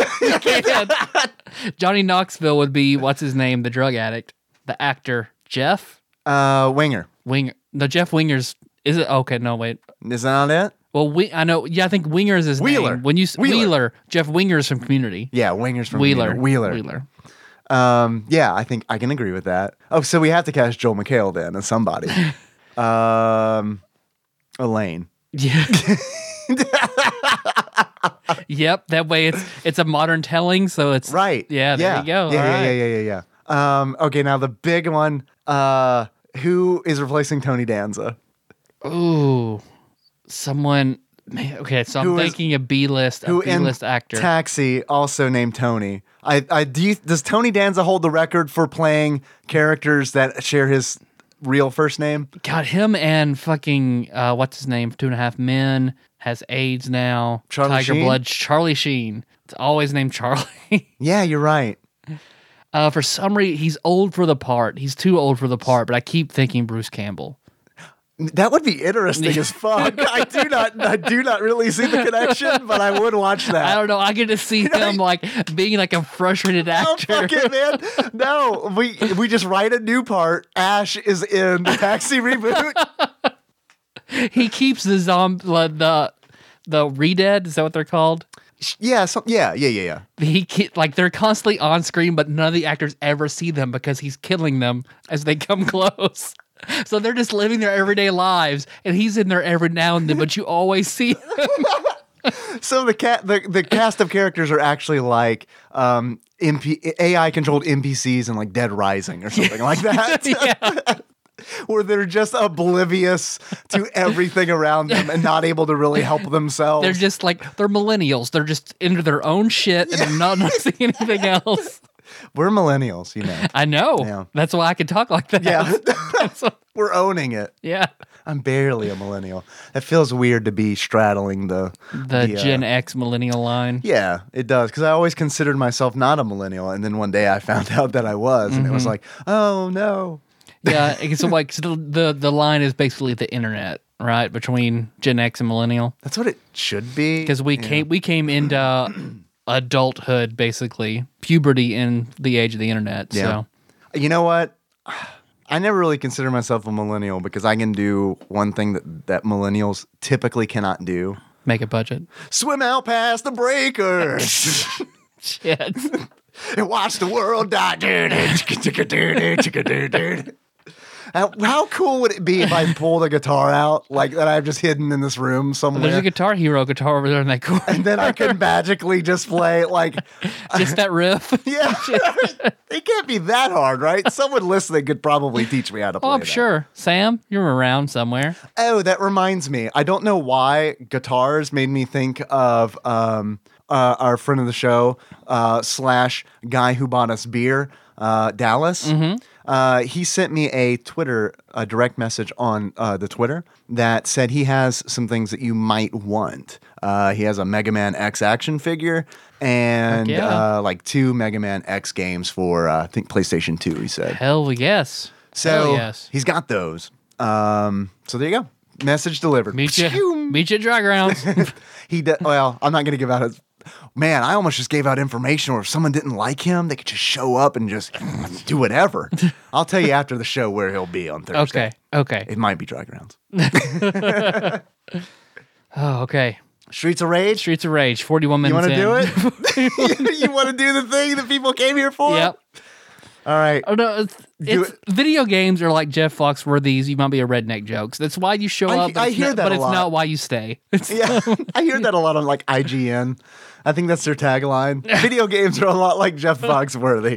Johnny Knoxville would be what's his name, the drug addict, the actor Jeff Uh, Winger. Winger. No, Jeff Winger's is it? Okay, no, wait. Is that not it? Well, we I know. Yeah, I think Winger is his Wheeler. name. When you s- Wheeler. Wheeler, Jeff Winger's from Community. Yeah, Winger's from Wheeler, Wheeler. Wheeler. Um, yeah, I think I can agree with that. Oh, so we have to cast Joel McHale then as somebody. um, Elaine. Yeah. Yep. That way, it's it's a modern telling, so it's Right. Yeah. There yeah. you go. Yeah, All yeah, right. yeah, yeah, yeah, yeah. Um, okay, now the big one. Uh, who is replacing Tony Danza? Ooh, someone. Man, okay, so I'm Who is- thinking a B list, a Who B in list actor. Taxi, also named Tony. I, I do. You, does Tony Danza hold the record for playing characters that share his real first name? God, him and fucking uh, what's his name? Two and a Half Men has AIDS now. Charlie Tiger Sheen? Blood. Charlie Sheen. It's always named Charlie. Yeah, you're right. uh, for some reason, he's old for the part. He's too old for the part. But I keep thinking Bruce Campbell. That would be interesting as fuck. I do not, I do not really see the connection, but I would watch that. I don't know. I get to see him like being like a frustrated Oh, actor. fuck it, man. No, we we just write a new part. Ash is in the Taxi reboot. He keeps the zombie, the the re-dead. Is that what they're called? Yeah, so, yeah, yeah, yeah, yeah. He ke- like they're constantly on screen, but none of the actors ever see them because he's killing them as they come close. So they're just living their everyday lives, and he's in there every now and then, but you always see him. So the cat, the, the cast of characters are actually like um, M P, A I controlled N P Cs in like Dead Rising or something like that. Yeah. Where they're just oblivious to everything around them and not able to really help themselves. They're just like, they're millennials. They're just into their own shit, and they're not noticing anything else. We're millennials, you know. I know. Yeah. That's why I can talk like that. Yeah. We're owning it. Yeah. I'm barely a millennial. It feels weird to be straddling the The, uh, Gen X millennial line. Yeah, it does. Because I always considered myself not a millennial, and then one day I found out that I was, and it was like, oh no. Yeah. So like so the, the the line is basically the internet, right, between Gen X and millennial. That's what it should be. Because we Yeah. came we came into adulthood, basically puberty in the age of the internet. Yeah. So You know what? I never really consider myself a millennial because I can do one thing that, that millennials typically cannot do. make a budget. Swim out past the breakers Shit. and watch the world die. How, how cool would it be if I pulled a guitar out like that I've just hidden in this room somewhere? There's a Guitar Hero guitar over there in that corner. and then I can magically just play like, Just that riff. yeah, it can't be that hard, right? Someone listening could probably teach me how to play Oh, I'm that. sure. Sam, you're around somewhere. Oh, that reminds me. I don't know why guitars made me think of um, uh, our friend of the show uh, slash guy who bought us beer, uh, Dallas. Mm-hmm. Uh, he sent me a Twitter, a direct message on uh, the Twitter that said he has some things that you might want. Uh, he has a Mega Man X action figure and Heck yeah. uh, like two Mega Man X games for uh, I think PlayStation two. He said. Hell yes. So Hell yes. he's got those. Um, so there you go. Message delivered. Meet you, meet you at Dry Grounds. he did. Well, I'm not going to give out his. Man, I almost just gave out information where if someone didn't like him, they could just show up and just do whatever. I'll tell you after the show where he'll be on Thursday. Okay. Okay. It might be Dry Grounds. Oh, okay. Streets of Rage. Streets of Rage, forty-one You minutes want to in. do it? you want to do the thing that people came here for? Yep. All right. Oh no, it's, Do it's video games are like Jeff Foxworthy's "You Might Be a Redneck" jokes. That's why you show I- up. but I it's hear not, that but a it's lot. not why you stay. It's, Yeah, I hear that a lot on like I G N. I think that's their tagline. Video games are a lot like Jeff Foxworthy.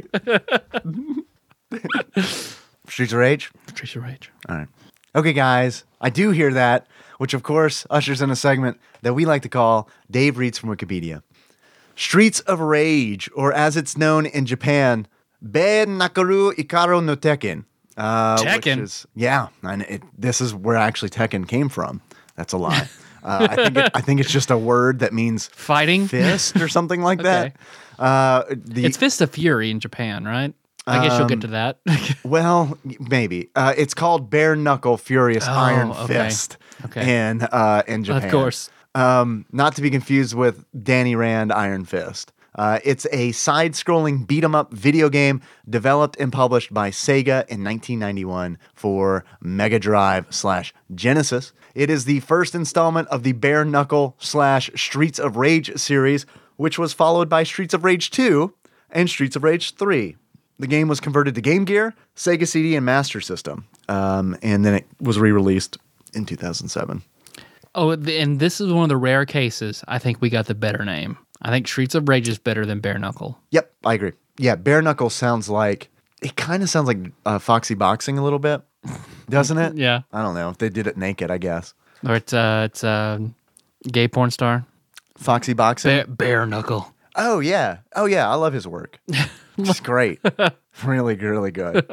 Streets of Rage. Streets of Rage. All right. Okay, guys, I do hear that, which of course ushers in a segment that we like to call Dave Reads from Wikipedia. Streets of Rage, or as it's known in Japan, Be Nakaru Ikaro no Tekken. Uh, Tekken? Which is, yeah, and it, this is where actually Tekken came from. That's a lie. Uh, I, think it, I think it's just a word that means Fighting. fist or something like Okay. that. Uh, the, It's Fist of Fury in Japan, right? I guess you'll get Um, to that. Well, maybe. Uh, it's called Bare Knuckle Furious Oh, Iron okay. Fist Okay. in, uh, in Japan. Of course. Um, not to be confused with Danny Rand Iron Fist. Uh, it's a side-scrolling beat-em-up video game developed and published by Sega in nineteen ninety-one for Mega Drive slash Genesis. It is the first installment of the Bare Knuckle slash Streets of Rage series, which was followed by Streets of Rage two and Streets of Rage three. The game was converted to Game Gear, Sega C D, and Master System, um, and then it was re-released in two thousand seven. Oh, and this is one of the rare cases I think we got the better name. I think Streets of Rage is better than Bare Knuckle. Yep, I agree. Yeah, Bare Knuckle sounds like, it kind of sounds like uh, Foxy Boxing a little bit, doesn't it? Yeah. I don't know. If they did it naked, I guess. Or it's uh, it's a gay porn star. Foxy Boxing? Bare, Bare Knuckle. Oh, yeah. Oh, yeah. I love his work. It's great. Really, really good.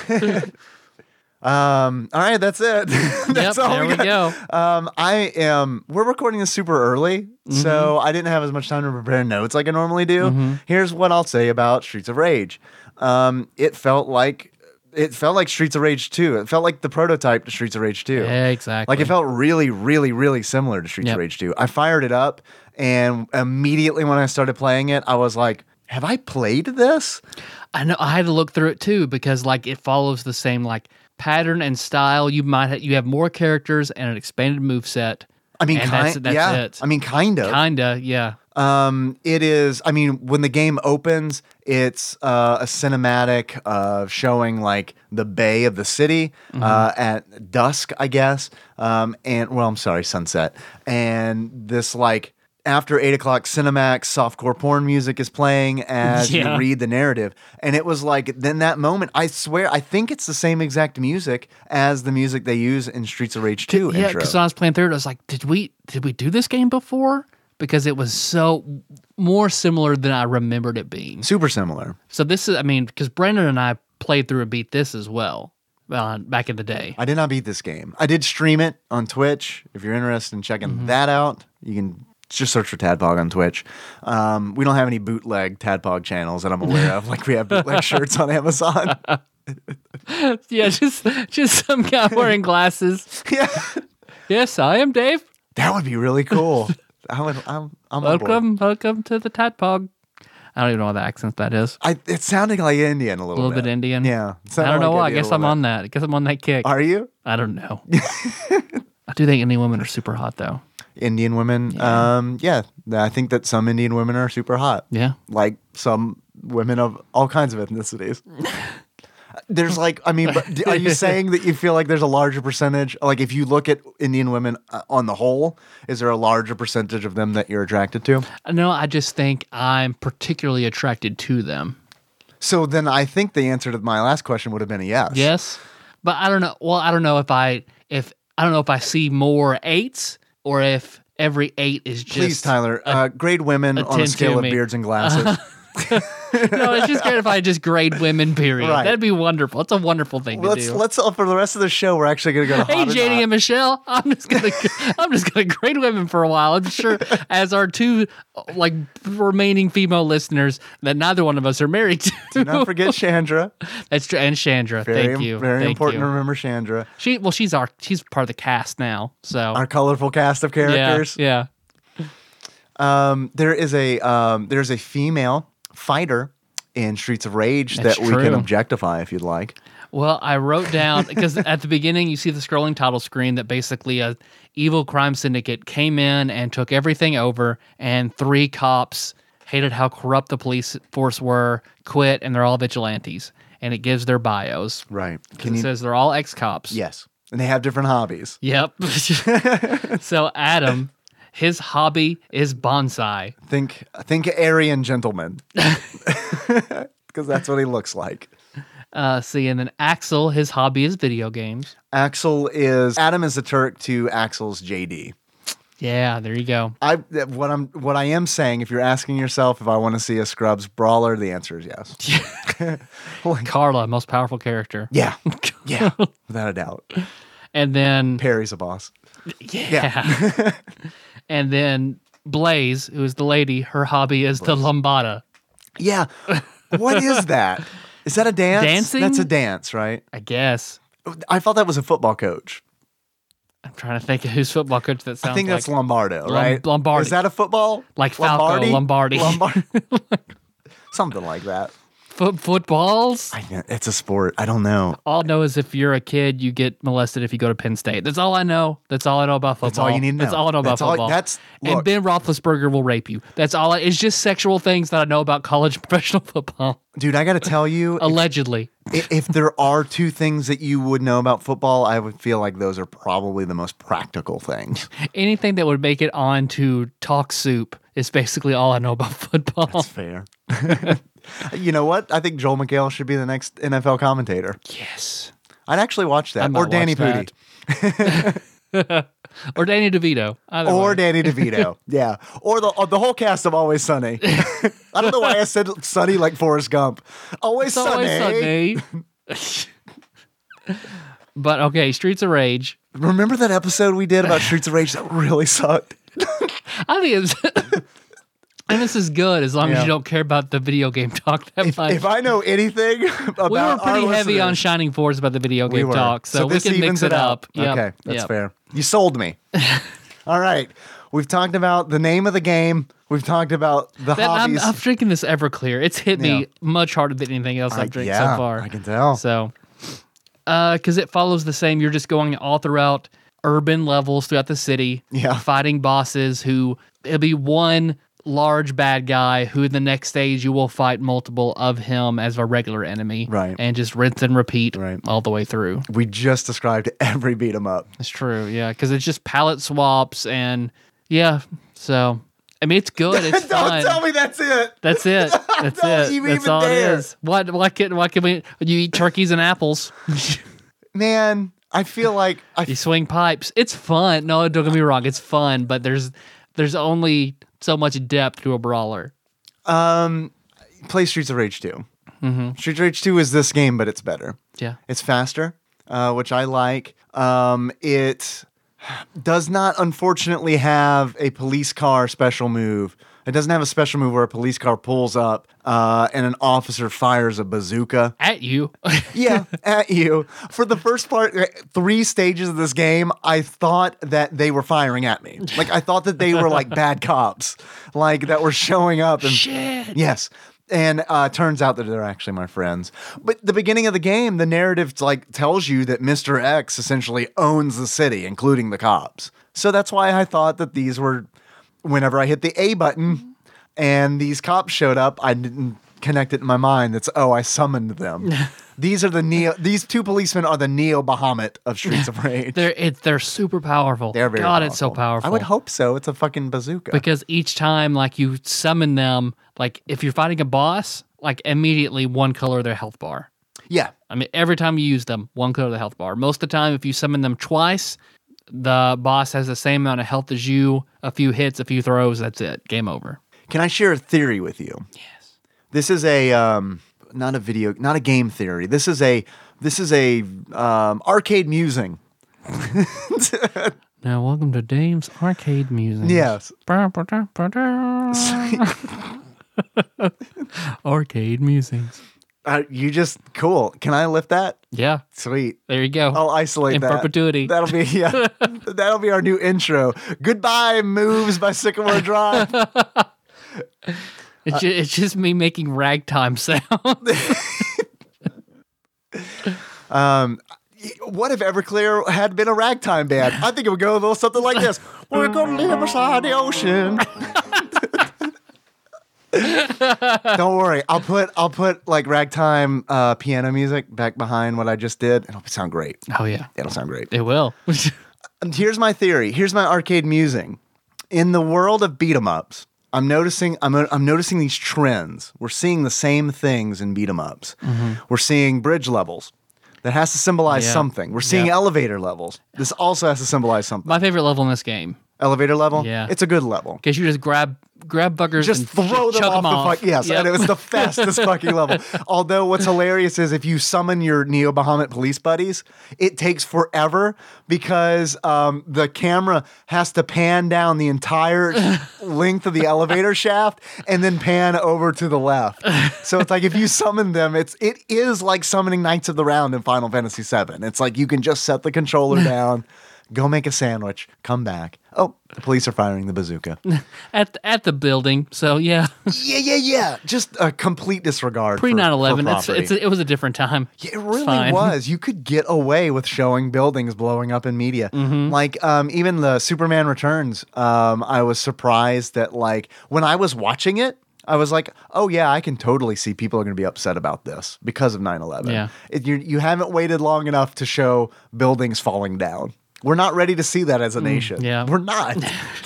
um, all right, that's it. That's Yep, all there we got. go. Um, I am, we're recording this super early, Mm-hmm. so I didn't have as much time to prepare notes like I normally do. Mm-hmm. Here's what I'll say about Streets of Rage. Um, it felt like, it felt like Streets of Rage two. It felt like the prototype to Streets of Rage two. Yeah, exactly. Like it felt really, really, really similar to Streets Yep. of Rage two. I fired it up, and immediately when I started playing it, I was like, have I played this? I know I had to look through it too because like it follows the same like pattern and style. You might ha- you have more characters and an expanded moveset. I mean, and kind, that's, that's yeah. it. I mean, kind of. Kinda, yeah. Um, it is. I mean, when the game opens, it's uh, a cinematic of showing like the bay of the city uh, at dusk, I guess. Um, and well, I'm sorry, sunset. And this like after eight o'clock Cinemax softcore porn music is playing as Yeah. you read the narrative. And it was like then that moment. I swear, I think it's the same exact music as the music they use in Streets of Rage two Yeah, intro. because when I was playing through it, I was like, did we did we do this game before? Because it was so more similar than I remembered it being. Super similar. So this is, I mean, because Brandon and I played through and beat this as well uh, back in the day. I did not beat this game. I did stream it on Twitch. If you're interested in checking Mm-hmm. that out, you can just search for Tadpog on Twitch. Um, we don't have any bootleg Tadpog channels that I'm aware of. Like we have bootleg shirts on Amazon. Yeah, just just some guy wearing glasses. Yeah, Yes, I am Dave. that would be really cool. I would. I'm. I'm on board. Welcome, welcome to the Tadpog. I don't even know what the accent that is. I. It's sounding like Indian a A little, little bit Indian. Yeah. It I sounded don't know like why. I Indian a guess I'm little on that. I guess I'm on that kick. bit. Are you I don't know. I do think Indian women are super hot, though. Indian women? Yeah. Um. Yeah. I think that some Indian women are super hot. Yeah. Like some women of all kinds of ethnicities. There's like, I mean, but d- are you saying that you feel like there's a larger percentage? Like, if you look at Indian women uh, on the whole, is there a larger percentage of them that you're attracted to? No, I just think I'm particularly attracted to them. So then I think the answer to my last question would have been a yes. Yes, but I don't know. Well, I don't know if I if I don't know if I see more eights or if every eight is just. Please, Tyler, uh, grade women a on a ten scale to of me. beards and glasses. No, it's just great if I just grade women. Period. Right. That'd be wonderful. It's a wonderful thing to let's do. let's uh, for the rest of the show, we're actually going to go to Hey, Hot or J D Not. and Michelle, I'm just gonna I'm just gonna grade women for a while. I'm sure as our two like remaining female listeners that neither one of us are married to. Do not forget Chandra. That's true. And Chandra, Very, thank you. very Thank important you. to remember Chandra. She well, she's our she's part of the cast now. So Our colorful cast of characters. yeah, yeah. Um, there is a um, there's a female fighter in Streets of Rage That's that we can true. objectify if you'd like. Well, I wrote down because at the beginning you see the scrolling title screen that basically a evil crime syndicate came in and took everything over, and three cops hated how corrupt the police force were, quit, and they're all vigilantes. And it gives their bios. Right. It says they're all ex-cops. Yes. And they have different hobbies. Yep. So Adam, his hobby is bonsai. Think think Aryan gentleman. Because that's what he looks like. Uh, see, and then Axel, his hobby is video games. Axel is Adam is the Turk to Axel's J D. Yeah, there you go. I what I'm what I am saying, if you're asking yourself if I want to see a Scrubs brawler, the answer is yes. Carla, most powerful character. Yeah. Yeah. Without a doubt. And then Perry's a boss. yeah. And then Blaze, who is the lady, her hobby is the lambada. Yeah. What is that? Is that a dance? Dancing? That's a dance, right? I guess. I thought that was a football coach. I'm trying to think of whose football coach that sounds I think like. that's Lombardo, Lom- right? Lombardi. Is that a football? Like Falco Lombardi. Lombardi. Something like that. Foot footballs? I know, it's a sport. I don't know. All I know is if you're a kid, you get molested if you go to Penn State. That's all I know. That's all I know about football. That's all you need to know. That's all I know That's about all- football. that's- and look. Ben Roethlisberger will rape you. That's all. I, it's just sexual things that I know about college professional football. Dude, I got to tell you, Allegedly. if, if there are two things that you would know about football, I would feel like those are probably the most practical things. Anything that would make it on to Talk Soup is basically all I know about football. That's fair. You know what? I think Joel McHale should be the next N F L commentator. Yes. I'd actually watch I that. might Or Danny watch Pudi. Or Danny DeVito. Either Or way. Danny DeVito. Yeah. Or the uh, the whole cast of Always Sunny. I don't know why I said Sunny like Forrest Gump. Always It's always Sunny. Sunny. But okay, Streets of Rage. Remember that episode we did about Streets of Rage that really sucked? I think it's. And this is good as long Yeah. as you don't care about the video game talk that If, much. if I know anything about we were our pretty heavy on listeners- Shining Force about the video We game were. talk, so, we this can mix evens it out. up. Yep. Okay, that's Yep. fair. You sold me. All right. We've talked about the name of the game. We've talked about the That- I'm, hobbies. I'm drinking this Everclear. It's hit me Yeah. much harder than anything else I- I've drank yeah, so far. I can tell. So, because it follows the same, you're just going all throughout urban levels throughout the city, Yeah. fighting bosses who it'll be one large bad guy who in the next stage you will fight multiple of him as a regular enemy, Right. And just rinse and repeat Right. all the way through. We just described every beat 'em up. It's true, yeah, because it's just palette swaps and yeah. So I mean, it's good. It's Don't fun. tell me that's it. That's it. That's Don't it. you That's even all dare. it is. What? What can? What can we? You eat turkeys and apples. Man, I feel like I You swing pipes. It's fun. No, don't get me wrong. It's fun, but there's there's only so much depth to a brawler. um play Streets of Rage two. Mm-hmm. Streets of Rage two is this game, but it's better. Yeah. It's faster, uh, which I like. Um, it does not, unfortunately, have a police car special move. It doesn't have a special move where a police car pulls up uh, and an officer fires a bazooka. At you. Yeah, at you. For the first part, uh, three stages of this game, I thought that they were firing at me. Like, I thought that they were like bad cops, like that were showing up. And, Shit. yes. And uh, turns out that they're actually my friends. But the beginning of the game, the narrative like tells you that Mister X essentially owns the city, including the cops. So that's why I thought that these were, whenever I hit the A button and these cops showed up, I didn't connect it in my mind. That's, oh, I summoned them. These are the Neo, these two policemen are the Neo Bahamut of Streets of Rage. They're it, they're super powerful. They're very God, it's so powerful. I would hope so. It's a fucking bazooka. because each time like you summon them, like if you're fighting a boss, like immediately one color of their health bar. yeah. I mean, every time you use them, one color of the health bar. Most of the time, if you summon them twice, the boss has the same amount of health as you. A few hits, a few throws, that's it. Game over. Can I share a theory with you? Yes. This is a um, not a video, not a game theory. This is a this is a um, arcade musing. Now, welcome to Dave's Arcade Music. Yes. Arcade Musings. Uh, you just cool. Can I lift that? Yeah, Sweet. there you go. I'll isolate In that. perpetuity. That'll be yeah. That'll be our new intro. Goodbye, moves by Sycamore Drive. It's, ju- it's just me making ragtime sound. Um, what if Everclear had been a ragtime band? I think it would go a little something like this. We're gonna live beside the ocean. Don't worry, I'll put I'll put like ragtime uh, piano music back behind what I just did. It'll sound great. Oh, yeah. It'll sound great. It will. And here's my theory. Here's my arcade musing. In the world of beat 'em ups, I'm noticing I'm I'm noticing these trends. We're seeing the same things in beat 'em ups. We're seeing bridge levels. That has to symbolize Yeah. something. We're seeing Yeah. elevator levels. This also has to symbolize something. My favorite level in this game. Elevator level? Yeah. It's a good level. Because you just grab grab buggers Just and throw them chuck off the off. fuck. Yes, Yep. and it was the fastest fucking level. Although what's hilarious is if you summon your Neo Bahamut police buddies, it takes forever because um, the camera has to pan down the entire length of the elevator shaft and then pan over to the left. So it's like if you summon them, it's it is like summoning Knights of the Round in Final Fantasy seven. It's like you can just set the controller down. go make a sandwich, come back. Oh, the police are firing the bazooka. at at the building. So yeah, yeah, yeah, yeah. Just a complete disregard. pre for- nine eleven. for It's property. it's a, it was a different time. Yeah, it really fine. was. You could get away with showing buildings blowing up in media. Mm-hmm. Like um, even the Superman Returns, um, I was surprised that like when I was watching it, I was like, oh yeah, I can totally see people are going to be upset about this because of nine eleven. Yeah. It, you, you haven't waited long enough to show buildings falling down. We're not ready to see that as a nation. yeah. We're not.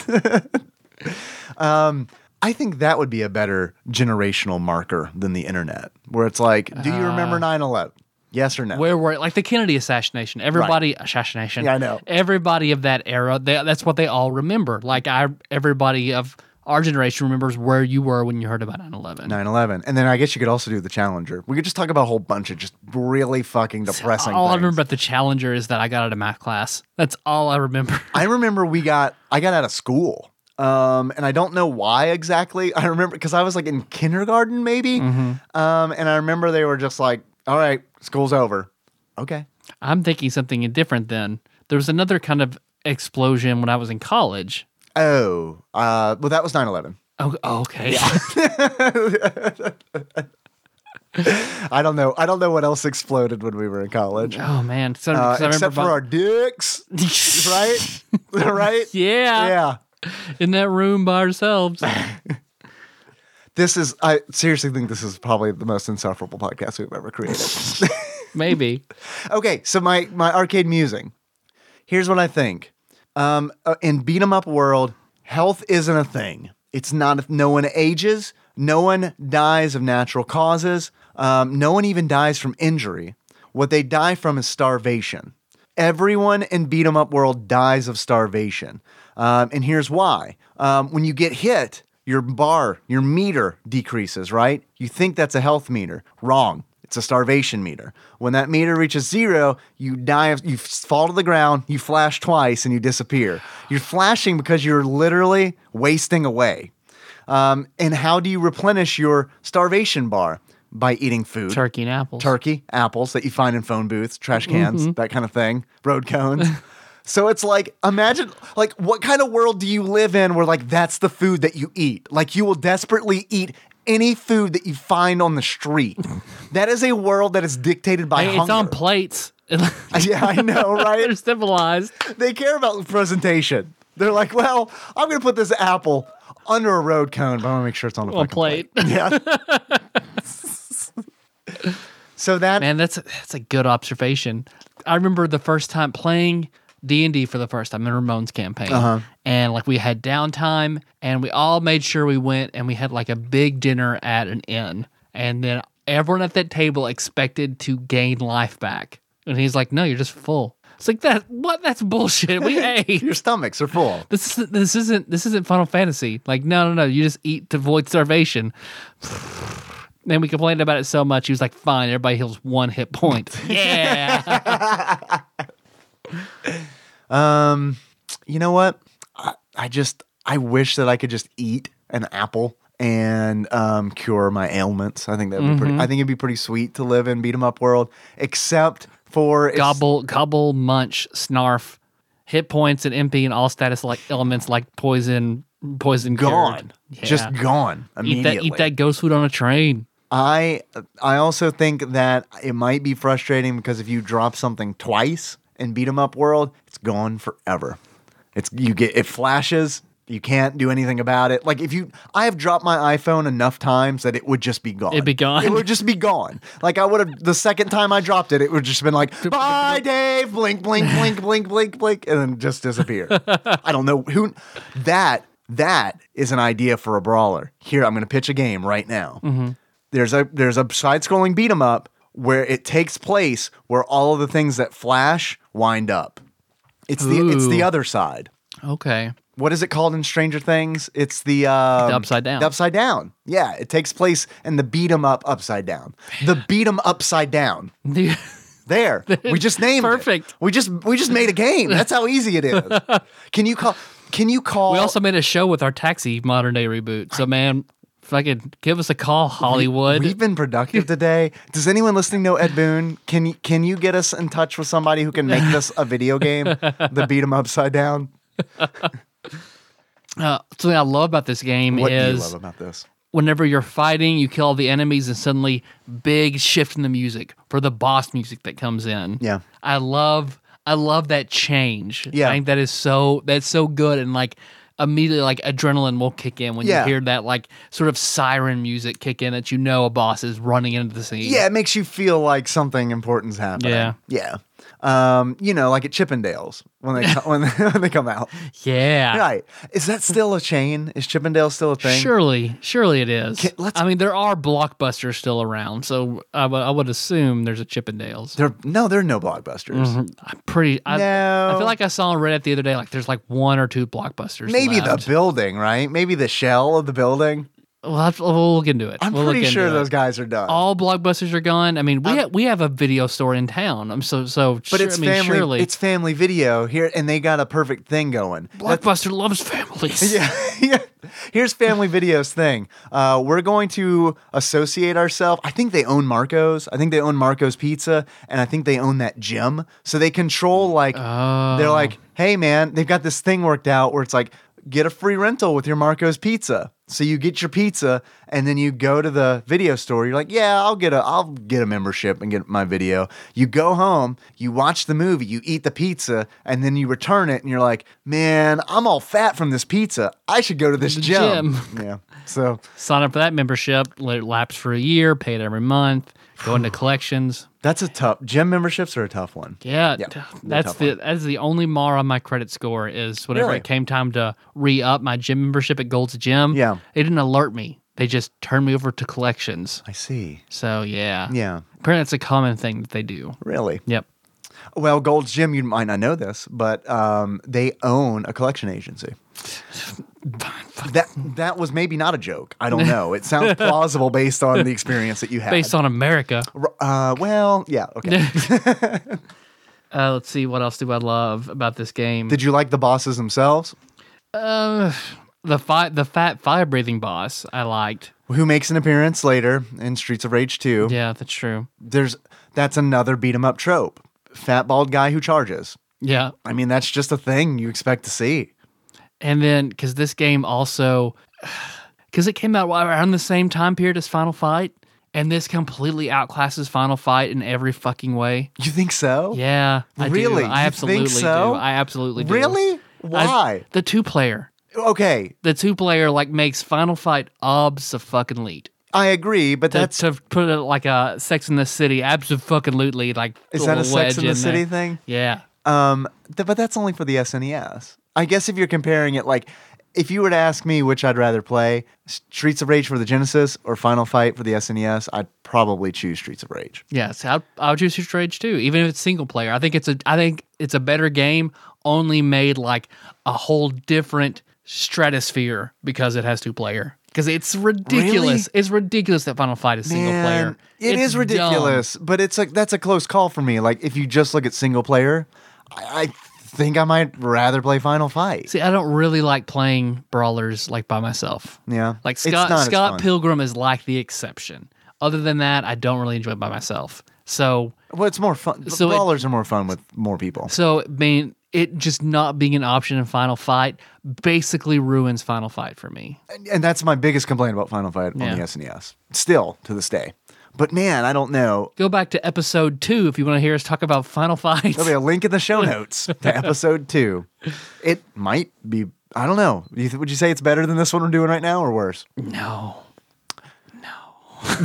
um, I think that would be a better generational marker than the internet, where it's like, do you remember nine eleven? Yes or no? Where were like the Kennedy assassination? Everybody assassination. Yeah, I know. Everybody of that era. They, that's what they all remember. Like I, everybody of our generation remembers where you were when you heard about nine eleven. nine eleven. And then I guess you could also do the Challenger. We could just talk about a whole bunch of just really fucking depressing All I things. remember about the Challenger is that I got out of math class. That's all I remember. I remember we got, I got out of school. Um, and I don't know why exactly. I remember because I was like in kindergarten maybe. Mm-hmm. Um, and I remember they were just like, all right, school's over. Okay. I'm thinking something different then. There was another kind of explosion when I was in college. Oh, uh, well, that was nine eleven. Oh, okay. I don't know. I don't know what else exploded when we were in college. Oh man. So, Uh, 'cause I except for remember our dicks, right? right? yeah. Yeah. In that room by ourselves. This is, I seriously think this is probably the most insufferable podcast we've ever created. Maybe. Okay, so my, my arcade musing. Here's what I think. Um, uh, in beat 'em up world, health isn't a thing. It's not, no one ages, no one dies of natural causes, um, no one even dies from injury. What they die from is starvation. Everyone in beat 'em up world dies of starvation. Um, and here's why. Um, when you get hit, your bar, your meter decreases, right? You think that's a health meter. Wrong. It's a starvation meter. When that meter reaches zero, you die, of, you fall to the ground, you flash twice, and you disappear. You're flashing because you're literally wasting away. Um, and how do you replenish your starvation bar? By eating food. Turkey and apples. Turkey, apples that you find in phone booths, trash cans, Mm-hmm. that kind of thing, road cones. So it's like, imagine, like, what kind of world do you live in where, like, that's the food that you eat? Like, you will desperately eat any food that you find on the street. That is a world that is dictated by Hey, hunger. it's on plates. Yeah, I know, They're right? civilized. They care about presentation. They're like, well, I'm going to put this apple under a road cone, but I want to make sure it's on a On a fucking plate. Yeah. So that Man, that's that's a good observation. I remember the first time playing D and D for the first time in Ramon's campaign. Uh-huh. And like we had downtime and we all made sure we went and we had like a big dinner at an inn. And then everyone at that table expected to gain life back. And he's like, no, you're just full. It's like that what that's bullshit. We ate. your stomachs are full. This is this isn't this isn't Final Fantasy. Like, no, no, no. You just eat to avoid starvation. Then we complained about it so much. He was like, "Fine, everybody heals one hit point." Yeah. Um, you know what? I, I just I wish that I could just eat an apple and um, cure my ailments. I think that would be pretty. I think it'd be pretty sweet to live in beat 'em up world, except for it's- Gobble, gobble, munch, snarf, hit points and M P and all status like elements like poison, poison gone, cured. Yeah. just gone Eat immediately. that, eat that ghost food on a train. I I also think that it might be frustrating because if you drop something twice in beat 'em up world, it's gone forever. It's you get it flashes. You can't do anything about it. Like if you, I have dropped my iPhone enough times that it would just be gone. It'd be gone? It would just be gone. Like I would have the second time I dropped it, it would just been like, "Bye, Dave." Blink, blink, blink, blink, blink, blink, and then just disappear. I don't know who. That that is an idea for a brawler. Here, I'm going to pitch a game right now. Mm-hmm. There's a there's a side-scrolling beat 'em up where it takes place where all of the things that flash wind up. It's the it's the Ooh. other side. Okay. What is it called in Stranger Things? It's the um, The upside down. The upside down. Yeah, it takes place in the beat 'em up upside down. The beat 'em upside down. There, we just named Perfect. it. We just we just made a game. That's how easy it is. Can you call? Can you call? We also made a show with our Taxi modern day reboot. So man, Fucking give us a call, Hollywood. We've been productive today. Does anyone listening know Ed Boon? Can you, can you get us in touch with somebody who can make this a video game? The beat 'em upside down. Uh, something I love about this game What is do you love about this? whenever you're fighting, you kill all the enemies, and suddenly big shift in the music for the boss music that comes in. Yeah. I love I love that change. Yeah. I think that is so that's so good, and like immediately like adrenaline will kick in when Yeah. you hear that like sort of siren music kick in that you know a boss is running into the scene. Yeah, it makes you feel like something important's happening. Yeah. Yeah. Um, you know, like at Chippendales when they co- when, they, when they come out. Yeah. Right. Is that still a chain? Is Chippendale still a thing? Surely, surely it is. Can- let's- I mean, there are blockbusters still around, so I w- I would assume there's a Chippendales. There, no, there are no blockbusters. I'm pretty. I, No. I feel like I saw on Reddit the other day, like there's like one or two blockbusters. Maybe left. the building, right? Maybe the shell of the building. We'll, have to, we'll look into it. I'm We'll look pretty into sure it. those guys are done. All blockbusters are gone. I mean, we ha- we have a video store in town. I'm so so. but sure, it's I mean, family. surely It's family video here, and they got a perfect thing going. That's- Blockbuster loves families. Yeah, yeah. Here's Family Video's thing. Uh, we're going to associate ourselves. I think they own Marco's. I think they own Marco's Pizza, and I think they own that gym. So they control like Oh. they're like, hey man, they've got this thing worked out where it's like get a free rental with your Marco's Pizza. So you get your pizza, and then you go to the video store. You're like, yeah, I'll get a, I'll get a membership and get my video. You go home, you watch the movie, you eat the pizza, and then you return it, and you're like, man, I'm all fat from this pizza. I should go to this The gym. gym. Yeah. So Sign up for that membership. Let it lapse for a year. Pay it every month. Go into collections. that's a tough. Gym memberships are a tough one. Yeah, Yeah, t- they're that's tough the one. that's the only mar on my credit score is whenever Really? it came time to re up my gym membership at Gold's Gym. Yeah. they didn't alert me. They just turned me over to collections. I see. So yeah, Yeah. apparently it's a common thing that they do. Really. Yep. Well, Gold's Gym, you might not know this, but um, they own a collection agency. That that was maybe not a joke. I don't know. It sounds plausible based on the experience that you had. Based on America. uh, well, yeah, okay. Uh, let's see, what else do I love about this game? Did you like the bosses themselves? uh, the fi- the fat fire breathing boss I liked. Who makes an appearance later in Streets of Rage two? Yeah, that's true. There's that's another beat 'em up trope. Fat bald guy who charges. Yeah, I mean, that's just a thing you expect to see. and then because this game also because it came out around the same time period as Final Fight, and this completely outclasses Final Fight in every fucking way. You think so? Yeah, I do. Really? I You absolutely think so? do. I absolutely do. Really? I- Why? the two player. Okay, The two player like makes Final Fight obs-fucking-lute. I agree, but To, that's to put it like a Sex in the City, abso-fucking-lutely, like is that a little Sex wedge in the City there. thing? Yeah. Um, th- but that's only for the S N E S. I guess if you're comparing it, like, if you were to ask me which I'd rather play, Streets of Rage for the Genesis or Final Fight for the S N E S, I'd probably choose Streets of Rage. Yes, I I would choose Streets of Rage too, even if it's single player. I think it's a I think it's a better game, only made like a whole different stratosphere because it has two player. Because it's ridiculous. It's ridiculous that Final Fight is single player. It It's is ridiculous, but it's like that's a close call for me. Like if you just look at single player, I, I think I might rather play Final Fight. See, I don't really like playing brawlers like by myself. Yeah, Like It's Scott not as Scott fun. Pilgrim is like the exception. Other than that, I don't really enjoy it by myself. So Well, it's more fun. So it- Brawlers are more fun with more people. so I mean it just not being an option in Final Fight basically ruins Final Fight for me. And, and that's my biggest complaint about Final Fight on Yeah. the S N E S. Still to this day. But man, I don't know. Go back to episode two if you want to hear us talk about Final Fight. There'll be a link in the show notes to episode two. It might be. I don't know. You th- would you say it's better than this one we're doing right now, or worse? No. No.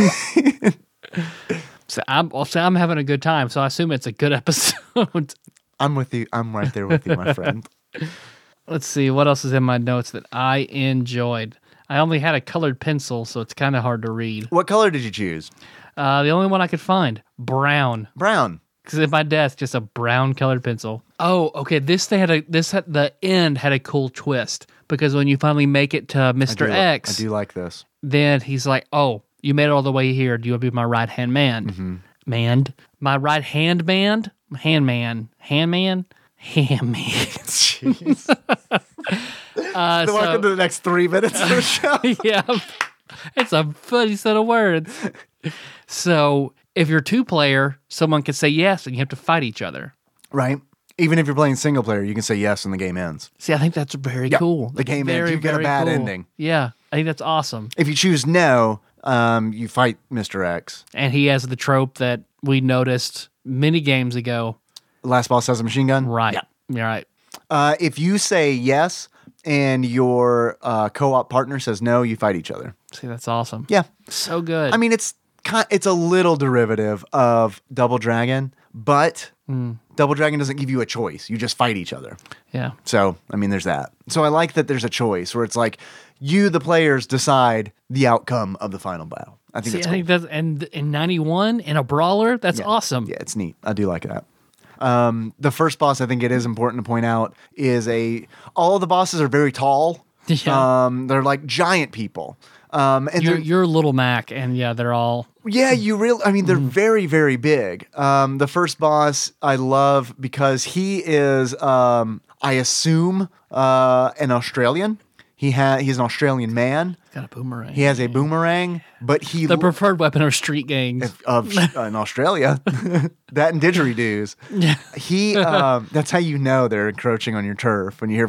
so I'm well, so I'm having a good time, so I assume it's a good episode. I'm with you. I'm right there with you, my friend. Let's see what else is in my notes that I enjoyed. I only had a colored pencil, so it's kind of hard to read. What color did you choose? Uh, the only one I could find, brown. Brown. Because at my desk, just a brown colored pencil. Oh, okay. This thing had a this had, the end had a cool twist because when you finally make it to I Mister do, X, I do like this. then he's like, "Oh, you made it all the way here. Do you want to be my right hand man? Mm-hmm. Man, my right hand man, hand man, hand man, hand man." Jeez. Uh, So welcome to so, the next three minutes of the show. yeah, it's a funny set of words. So if you're two player, someone can say yes, and you have to fight each other. Right? Even if you're playing single player, you can say yes and the game ends. See, I think that's very Yeah, cool. the That's game ends. very, You get a very bad cool. ending. Yeah, I think that's awesome. If you choose no, um, you fight Mister X. And he has the trope that we noticed many games ago. The last boss has a machine gun. Right. Yeah. You're right. Uh, if you say yes and your uh, co-op partner says no, you fight each other. See, that's awesome. Yeah. So good. I mean, it's ki- it's a little derivative of Double Dragon, but Double Dragon doesn't give you a choice. You just fight each other. yeah. So, I mean, there's that. So I like that there's a choice where it's like you, the players, decide the outcome of the final battle. I think See, I that's cool. think that's and in ninety-one in a brawler, that's Yeah. awesome. Yeah, it's neat. I do like that. Um, the first boss, I think it is important to point out, is a all of the bosses are very tall. Yeah. Um, they're like giant people. Um, and You're, they're- you're Little Mac, and yeah, they're all yeah, you really, I mean, they're Mm-hmm. very, very big. Um, the first boss I love because he is, um, I assume, uh, an Australian. He ha- he's an Australian man. got a boomerang. He has a boomerang, but he the preferred weapon of street gangs. of uh, in Australia, that and didgeridoos. Yeah. He, um, that's how you know they're encroaching on your turf when you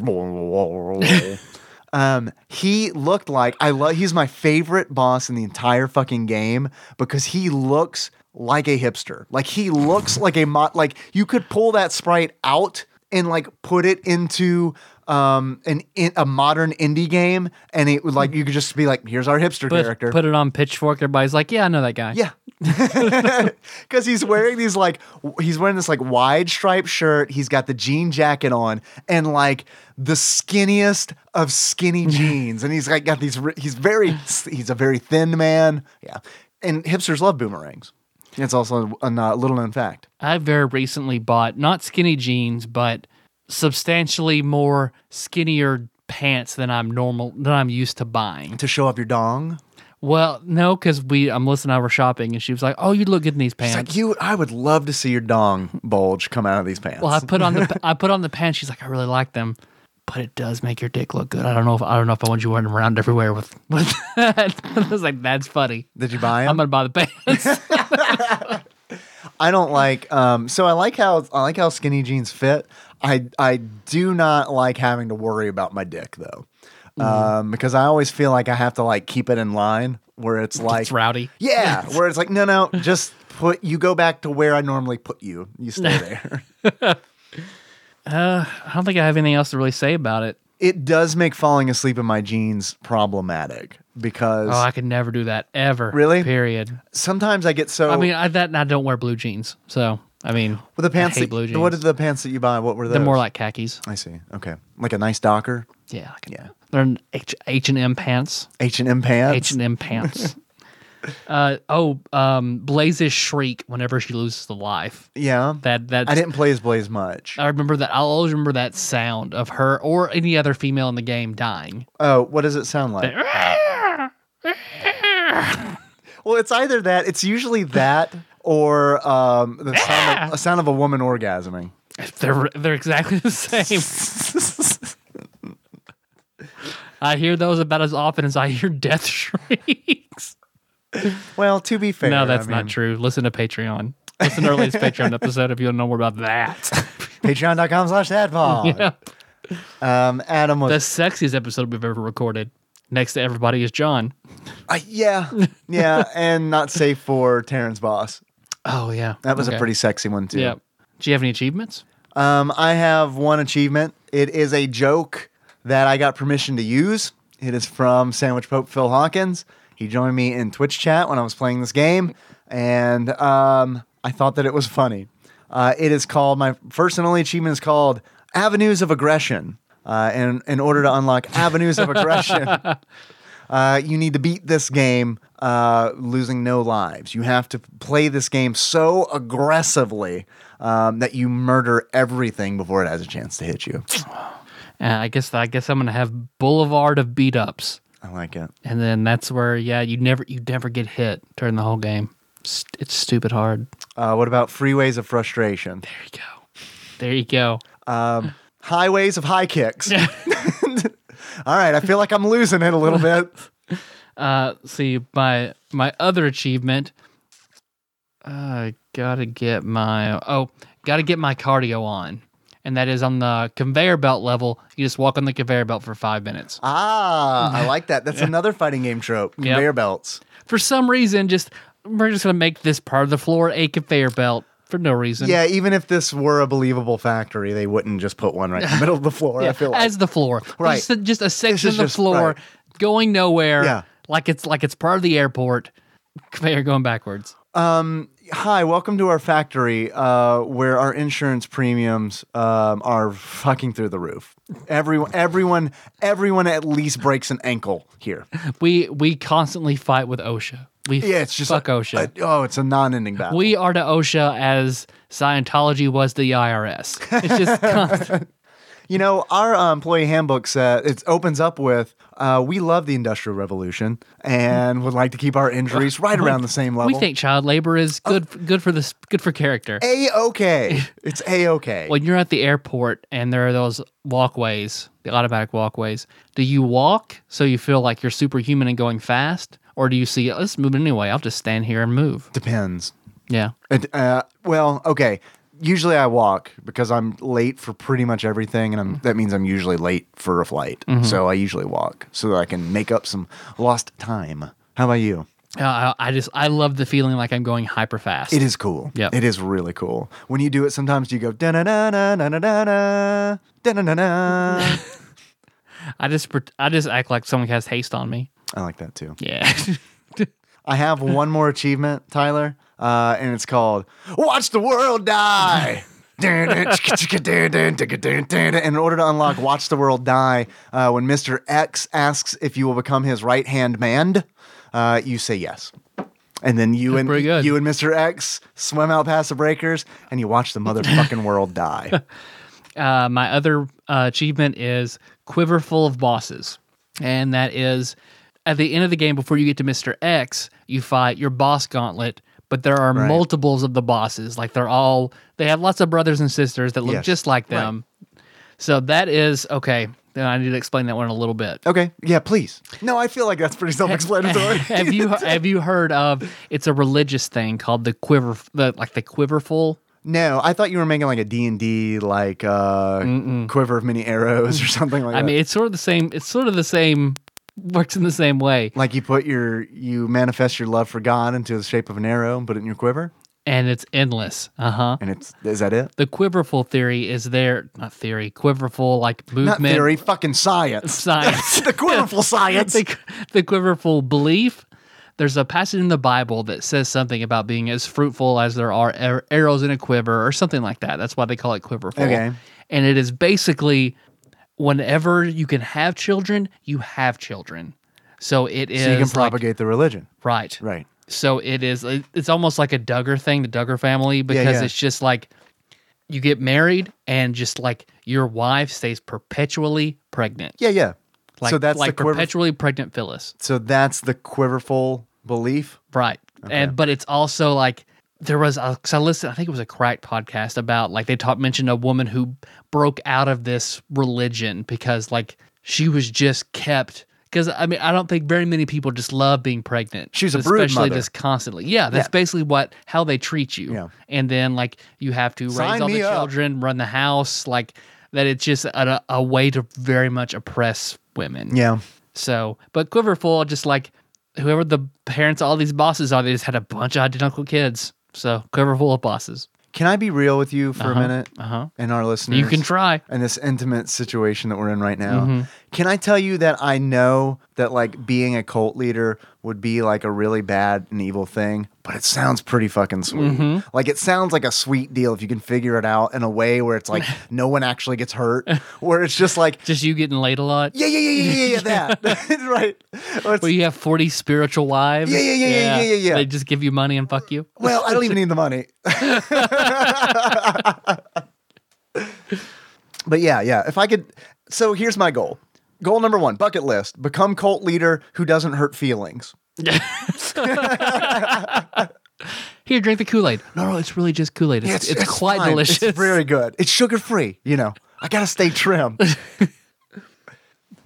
hear. Um, he looked like I love. He's my favorite boss in the entire fucking game because he looks like a hipster. Like he looks like a mo- like you could pull that sprite out and like put it into um an in, a modern indie game, and it would like you could just be like, here's our hipster Put, character. put it on Pitchfork. Everybody's like, yeah, I know that guy. Yeah. Because he's wearing these like, w- he's wearing this like wide striped shirt. He's got the jean jacket on and like the skinniest of skinny jeans. And he's like got these, ri- he's very, he's a very thin man. Yeah. And hipsters love boomerangs. It's also a uh, little known fact. I very recently bought not skinny jeans, but substantially more skinnier pants than I'm normal than I'm used to buying. To show off your dong. Well, no, because we I'm Melissa and I were shopping, and she was like, "Oh, you look good in these It's pants." like, you, I would love to see your dong bulge come out of these pants. well, I put on the I put on the pants. She's like, "I really like them, but it does make your dick look good." I don't know if I don't know if I want you wearing them around everywhere with with that. I was like, "That's funny." Did you buy I'm them? gonna buy the pants. I don't like. Um, so I like how I like how skinny jeans fit. I I do not like having to worry about my dick though, um, because I always feel like I have to like keep it in line. Where it's like it's rowdy. yeah, where it's like no, no, just put you go back to where I normally put you. You stay there. Uh, I don't think I have anything else to really say about it. It does make falling asleep in my jeans problematic because Oh, I could never do that ever. Really? Period. sometimes I get so. I mean, I, that and I don't wear blue jeans, so I mean, well, the pants. I hate that- blue jeans. What are the pants that you buy? What were those? They're more like khakis. I see. Okay, like a nice Docker. Yeah, like Yeah. They're an H H and M pants. H and M pants. H and M pants. uh oh, um, Blaze's shriek whenever she loses the life. Yeah. That that I didn't play as Blaze much. I remember that. I'll always remember that sound of her or any other female in the game dying. Oh, what does it sound like? Well, it's either that. It's usually that or um, the sound of, a sound of a woman orgasming. They're they're exactly the same. I hear those about as often as I hear death shrieks. Well, to be fair, No, that's I not mean, true. Listen to Patreon. Listen to earliest Patreon episode if you want to know more about that. Patreon.com slash tadpod. Yeah. Um, Adam was. The sexiest episode we've ever recorded. Next to everybody is John. Uh, yeah, yeah, and not safe for Terrence Boss. Oh yeah, That was Okay. a pretty sexy one too. Yeah. Do you have any achievements? Um, I have one achievement. It is a joke that I got permission to use. It is from Sandwich Pope Phil Hawkins. He joined me in Twitch chat when I was playing this game, and um, I thought that it was funny. Uh, it is called, my first and only achievement is called Avenues of Aggression. Uh, and in order to unlock Avenues of Aggression, uh, you need to beat this game uh, losing no lives. You have to play this game so aggressively um, that you murder everything before it has a chance to hit you. Uh, I guess I guess I'm gonna have Boulevard of Beat Ups, I like it. and then that's where yeah you never you never get hit during the whole game. It's, it's stupid hard. Uh, what about Freeways of Frustration? There you go. There you go. Um, highways of High Kicks. All right, I feel like I'm losing it a little bit. Uh, see, my my other achievement, uh, gotta get my, oh, gotta get my cardio on. And that is on the conveyor belt level. You just walk on the conveyor belt for five minutes. Ah, I like that. That's another fighting game trope. Conveyor Yep. belts. For some reason, just we're just gonna make this part of the floor a conveyor belt for no reason. Yeah, even if this were a believable factory, they wouldn't just put one right in the middle of the floor. Yeah, I feel like. as the floor, Right. Just a, just a section is of the just- floor right. going nowhere. Yeah. like it's like it's part of the airport. Conveyor going backwards. Um, hi, welcome to our factory, uh, where our insurance premiums um, are fucking through the roof. Everyone, everyone, everyone at least breaks an ankle here. We we constantly fight with OSHA. We Yeah, it's just fuck a- OSHA. a- oh, it's a non-ending battle. We are to OSHA as Scientology was the I R S. It's just constant. You know, our uh, employee handbook says it opens up with, uh, "We love the Industrial Revolution and would like to keep our injuries right around the same level." We think child labor is good good for this good for character. a okay. It's a okay. When you're at the airport and there are those walkways, the automatic walkways, do you walk so you feel like you're superhuman and going fast, or do you see let's move anyway? I'll just stand here and move. Depends. Yeah. It, uh, well, okay. Usually I walk because I'm late for pretty much everything, and I'm, that means I'm usually late for a flight. Mm-hmm. So I usually walk so that I can make up some lost time. How about you? Uh, I, I just I love the feeling like I'm going hyper fast. It is cool. Yep. It is really cool. When you do it, sometimes you go da na na na na na na na da na na na. I just pre- I just act like someone has haste on me. I like that too. Yeah. I have one more achievement, Tyler, uh, and it's called "Watch the World Die." In order to unlock Watch the World Die, uh, when Mister X asks if you will become his right hand man, uh, you say yes. And then you That's and pretty good. you and Mister X swim out past the breakers, and you watch the motherfucking world die. Uh, my other uh, achievement is Quiver Full of Bosses. And that is at the end of the game, before you get to Mister X, you fight your boss gauntlet, but there are Right. multiples of the bosses. Like they're all, they have lots of brothers and sisters that look Yes. just like them. So that is, okay, then I need to explain that one a little bit. Okay, yeah, please. No, I feel like that's pretty self-explanatory. have you have you heard of, it's a religious thing called the Quiver, the like the Quiverful? No, I thought you were making like a D and D, like uh, quiver of many arrows or something like I that. mean, it's sort of the same, it's sort of the same, works in the same way. Like you put your, you manifest your love for God into the shape of an arrow and put it in your quiver, And it's endless. Uh-huh. and it's is that it? The quiverful theory is there, not theory, quiverful like movement. Not theory, fucking science. Science. The quiverful science. the, the quiverful belief. There's a passage in the Bible that says something about being as fruitful as there are ar- arrows in a quiver or something like that. That's why they call it quiverful. Okay. And it is basically whenever you can have children, you have children. So it is So you can like- propagate the religion, right. right? So it is, it's almost like a Duggar thing, the Duggar family, because yeah. it's just like you get married and just like your wife stays perpetually pregnant. Yeah, yeah. Like, so that's like the quiver. perpetually pregnant Phyllis. So that's the quiverful belief. Right. And, but it's also like, there was, because I listened, I think it was a Cracked podcast about like, they talked, mentioned a woman who broke out of this religion because like she was just kept, because I mean, I don't think very many people just love being pregnant. She's a brood especially mother. just constantly. Yeah, that's Yeah. basically what how they treat you. Yeah. And then like you have to Sign raise all me the up. children, run the house, like that. It's just a, a way to very much oppress women. Yeah. So, but Quiverful, just like whoever the parents, all these bosses are, they just had a bunch of identical kids. So Quiverful of bosses. Can I be real with you for a minute Uh huh. and our listeners? You can try. in this intimate situation that we're in right now. Mm-hmm. Can I tell you that I know that like being a cult leader would be like a really bad and evil thing, but it sounds pretty fucking sweet. Mm-hmm. Like it sounds like a sweet deal if you can figure it out in a way where it's like no one actually gets hurt, where it's just like Just you getting laid a lot. yeah, yeah, yeah, yeah, yeah, yeah, that right. Or it's- Where you have forty spiritual wives. Yeah, yeah, yeah, yeah, yeah, yeah, yeah. They just give you money and fuck you. well, I don't even need the money. But yeah, yeah. If I could, so here's my goal. Goal number one, bucket list: become cult leader who doesn't hurt feelings. Here, drink the Kool-Aid. No, no, it's really just Kool-Aid. It's, Yeah, it's, quite fine. delicious. It's very good. It's sugar free. You know, I gotta stay trim.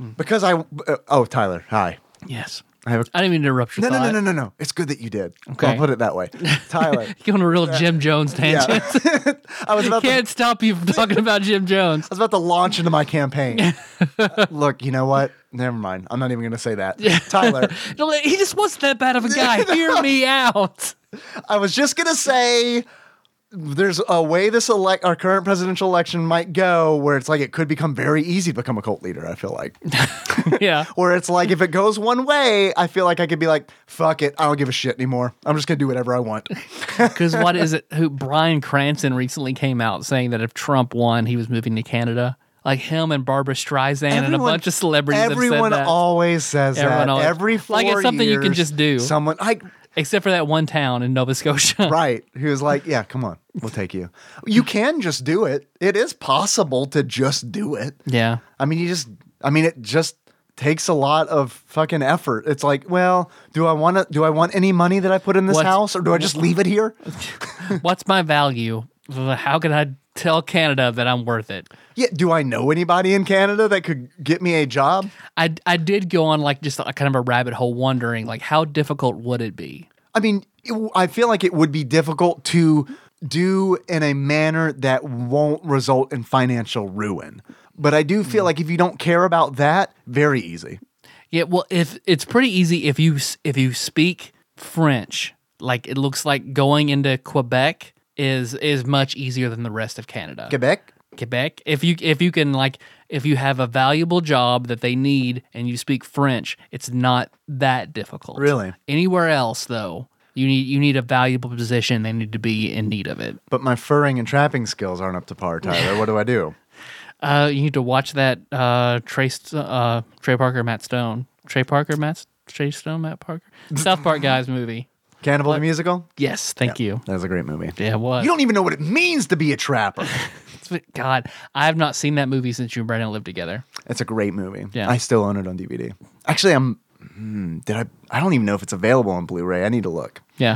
because I. Uh, oh, Tyler, hi. Yes. I have a. I didn't mean to interrupt your No, no, thought. no, no, no, no. It's good that you did. Okay. I'll put it that way. Tyler. You're on a real Jim Jones tangent. Yeah. I was about to, Can't stop you from talking about Jim Jones. I was about to launch into my campaign. Look, you know what? Never mind. I'm not even going to say that. Tyler. No, he just wasn't that bad of a guy. Hear me out. I was just going to say there's a way this elect our current presidential election might go where it's like it could become very easy to become a cult leader, I feel like. Yeah. Where it's like if it goes one way, I feel like I could be like, fuck it, I don't give a shit anymore. I'm just going to do whatever I want. Because what is it? Who Bryan Cranston recently came out saying that if Trump won, he was moving to Canada. Like him and Barbara Streisand and a bunch of celebrities have said that. Everyone always says Everyone that. always- Every four like it's something you can years, just do. Someone, I, Except for that one town in Nova Scotia. right, who was like, yeah, come on, we'll take you. You can just do it. It is possible to just do it. Yeah. I mean, you just, I mean, it just takes a lot of fucking effort. It's like, well, do I want to, do I want any money that I put in this What's- house or do I just leave it here? What's my value? How can I tell Canada that I'm worth it? Yeah. Do I know anybody in Canada that could get me a job? I, I did go on like just a, kind of a rabbit hole wondering like how difficult would it be? I mean, it, I feel like it would be difficult to do in a manner that won't result in financial ruin. But I do feel like if you don't care about that, very easy. Yeah, well, if it's pretty easy if you s- if you speak French, like it looks like going into Quebec is is much easier than the rest of Canada. Quebec? Quebec. If you if you can like if you have a valuable job that they need and you speak French, it's not that difficult. Really? Anywhere else though, you need you need a valuable position. They need to be in need of it. But my furring and trapping skills aren't up to par, Tyler. What do I do? Uh, you need to watch that uh, Trey St- uh, Trey Parker Matt Stone Trey Parker Matt Trey Stone Matt Parker South Park guys movie. Cannibal the Musical? Yes, thank you. That was a great movie. Yeah, what? You don't even know what it means to be a trapper. God, I have not seen that movie since you and Brandon lived together. It's a great movie. Yeah. I still own it on D V D. Actually, I'm. Hmm, did I? I don't even know if it's available on Blu-ray. I need to look. Yeah.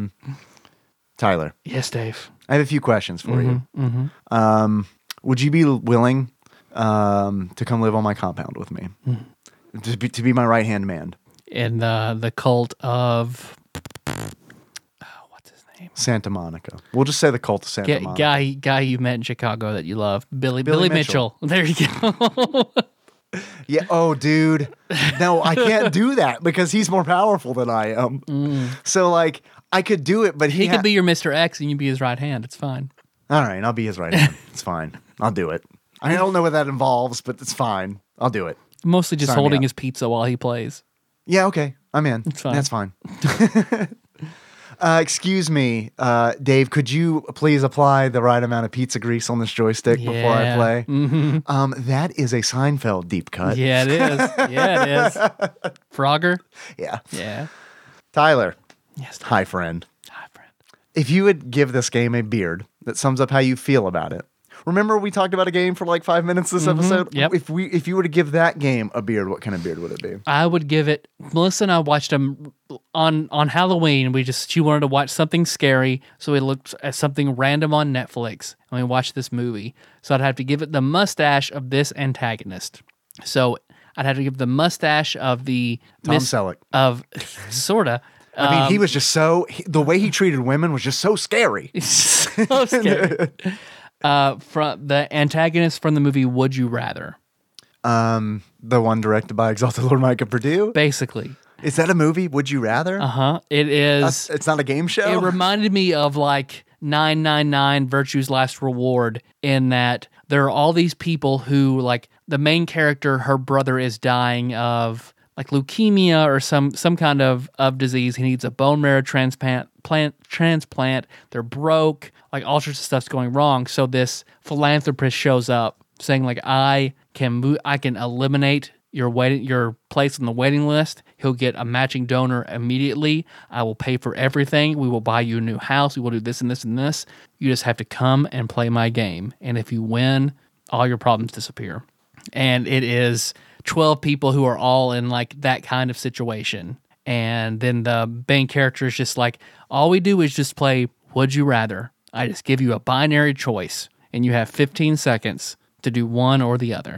Tyler, Yes, Dave. I have a few questions for you. Um, would you be willing um, to come live on my compound with me? To be, to be my right hand man, In the the cult of oh, what's his name? Santa Monica. We'll just say the cult of Santa Ga- Monica. guy guy you met in Chicago that you love, Billy Billy Billy, Mitchell. There you go. Yeah. Oh, dude. No, I can't do that because he's more powerful than I am. So, like, I could do it, but he, he ha- could be your Mister X and you be his right hand. It's fine. All right, I'll be his right hand. It's fine. I'll do it. I don't know what that involves, but it's fine. I'll do it. Mostly just Sign me holding up. his pizza while he plays. Yeah, okay. I'm in. It's fine. That's fine. uh, excuse me, uh, Dave, could you please apply the right amount of pizza grease on this joystick before I Yeah. play? Mm-hmm. Um, that is a Seinfeld deep cut. Yeah, it is. Yeah, it is. Frogger. Yeah. Yeah. Tyler. Yes. Hi, friend. Hi, friend. If you would give this game a beard that sums up how you feel about it. Remember we talked about a game for like five minutes this episode? Yep. If we if you were to give that game a beard, what kind of beard would it be? I would give it. Melissa and I watched them on on Halloween. We just she wanted to watch something scary, so we looked at something random on Netflix and we watched this movie. So I'd have to give it the mustache of this antagonist. So I'd have to give the mustache of the Tom mis- Selleck. of sorta. I mean, Um, he was just so he, the way he treated women was just so scary. so scary. Uh, from the antagonist from the movie Would You Rather, Um, the one directed by Exalted Lord Micah Purdue. basically. Is that a movie? Would you rather? Uh huh. It is. That's- it's not a game show. It reminded me of like nine nine nine Virtue's Last Reward in that there are all these people who like the main character, her brother is dying of like leukemia or some some kind of, of disease. He needs a bone marrow transplant plant transplant. They're broke, like all sorts of stuff's going wrong. So this philanthropist shows up saying like I can move I can eliminate your waiting your place on the waiting list. He'll get a matching donor immediately. I will pay for everything. We will buy you a new house. We will do this and this and this. You just have to come and play my game. And if you win, all your problems disappear. And it is twelve people who are all in like that kind of situation. And then the main character is just like, all we do is just play Would You Rather. I just give you a binary choice and you have fifteen seconds to do one or the other.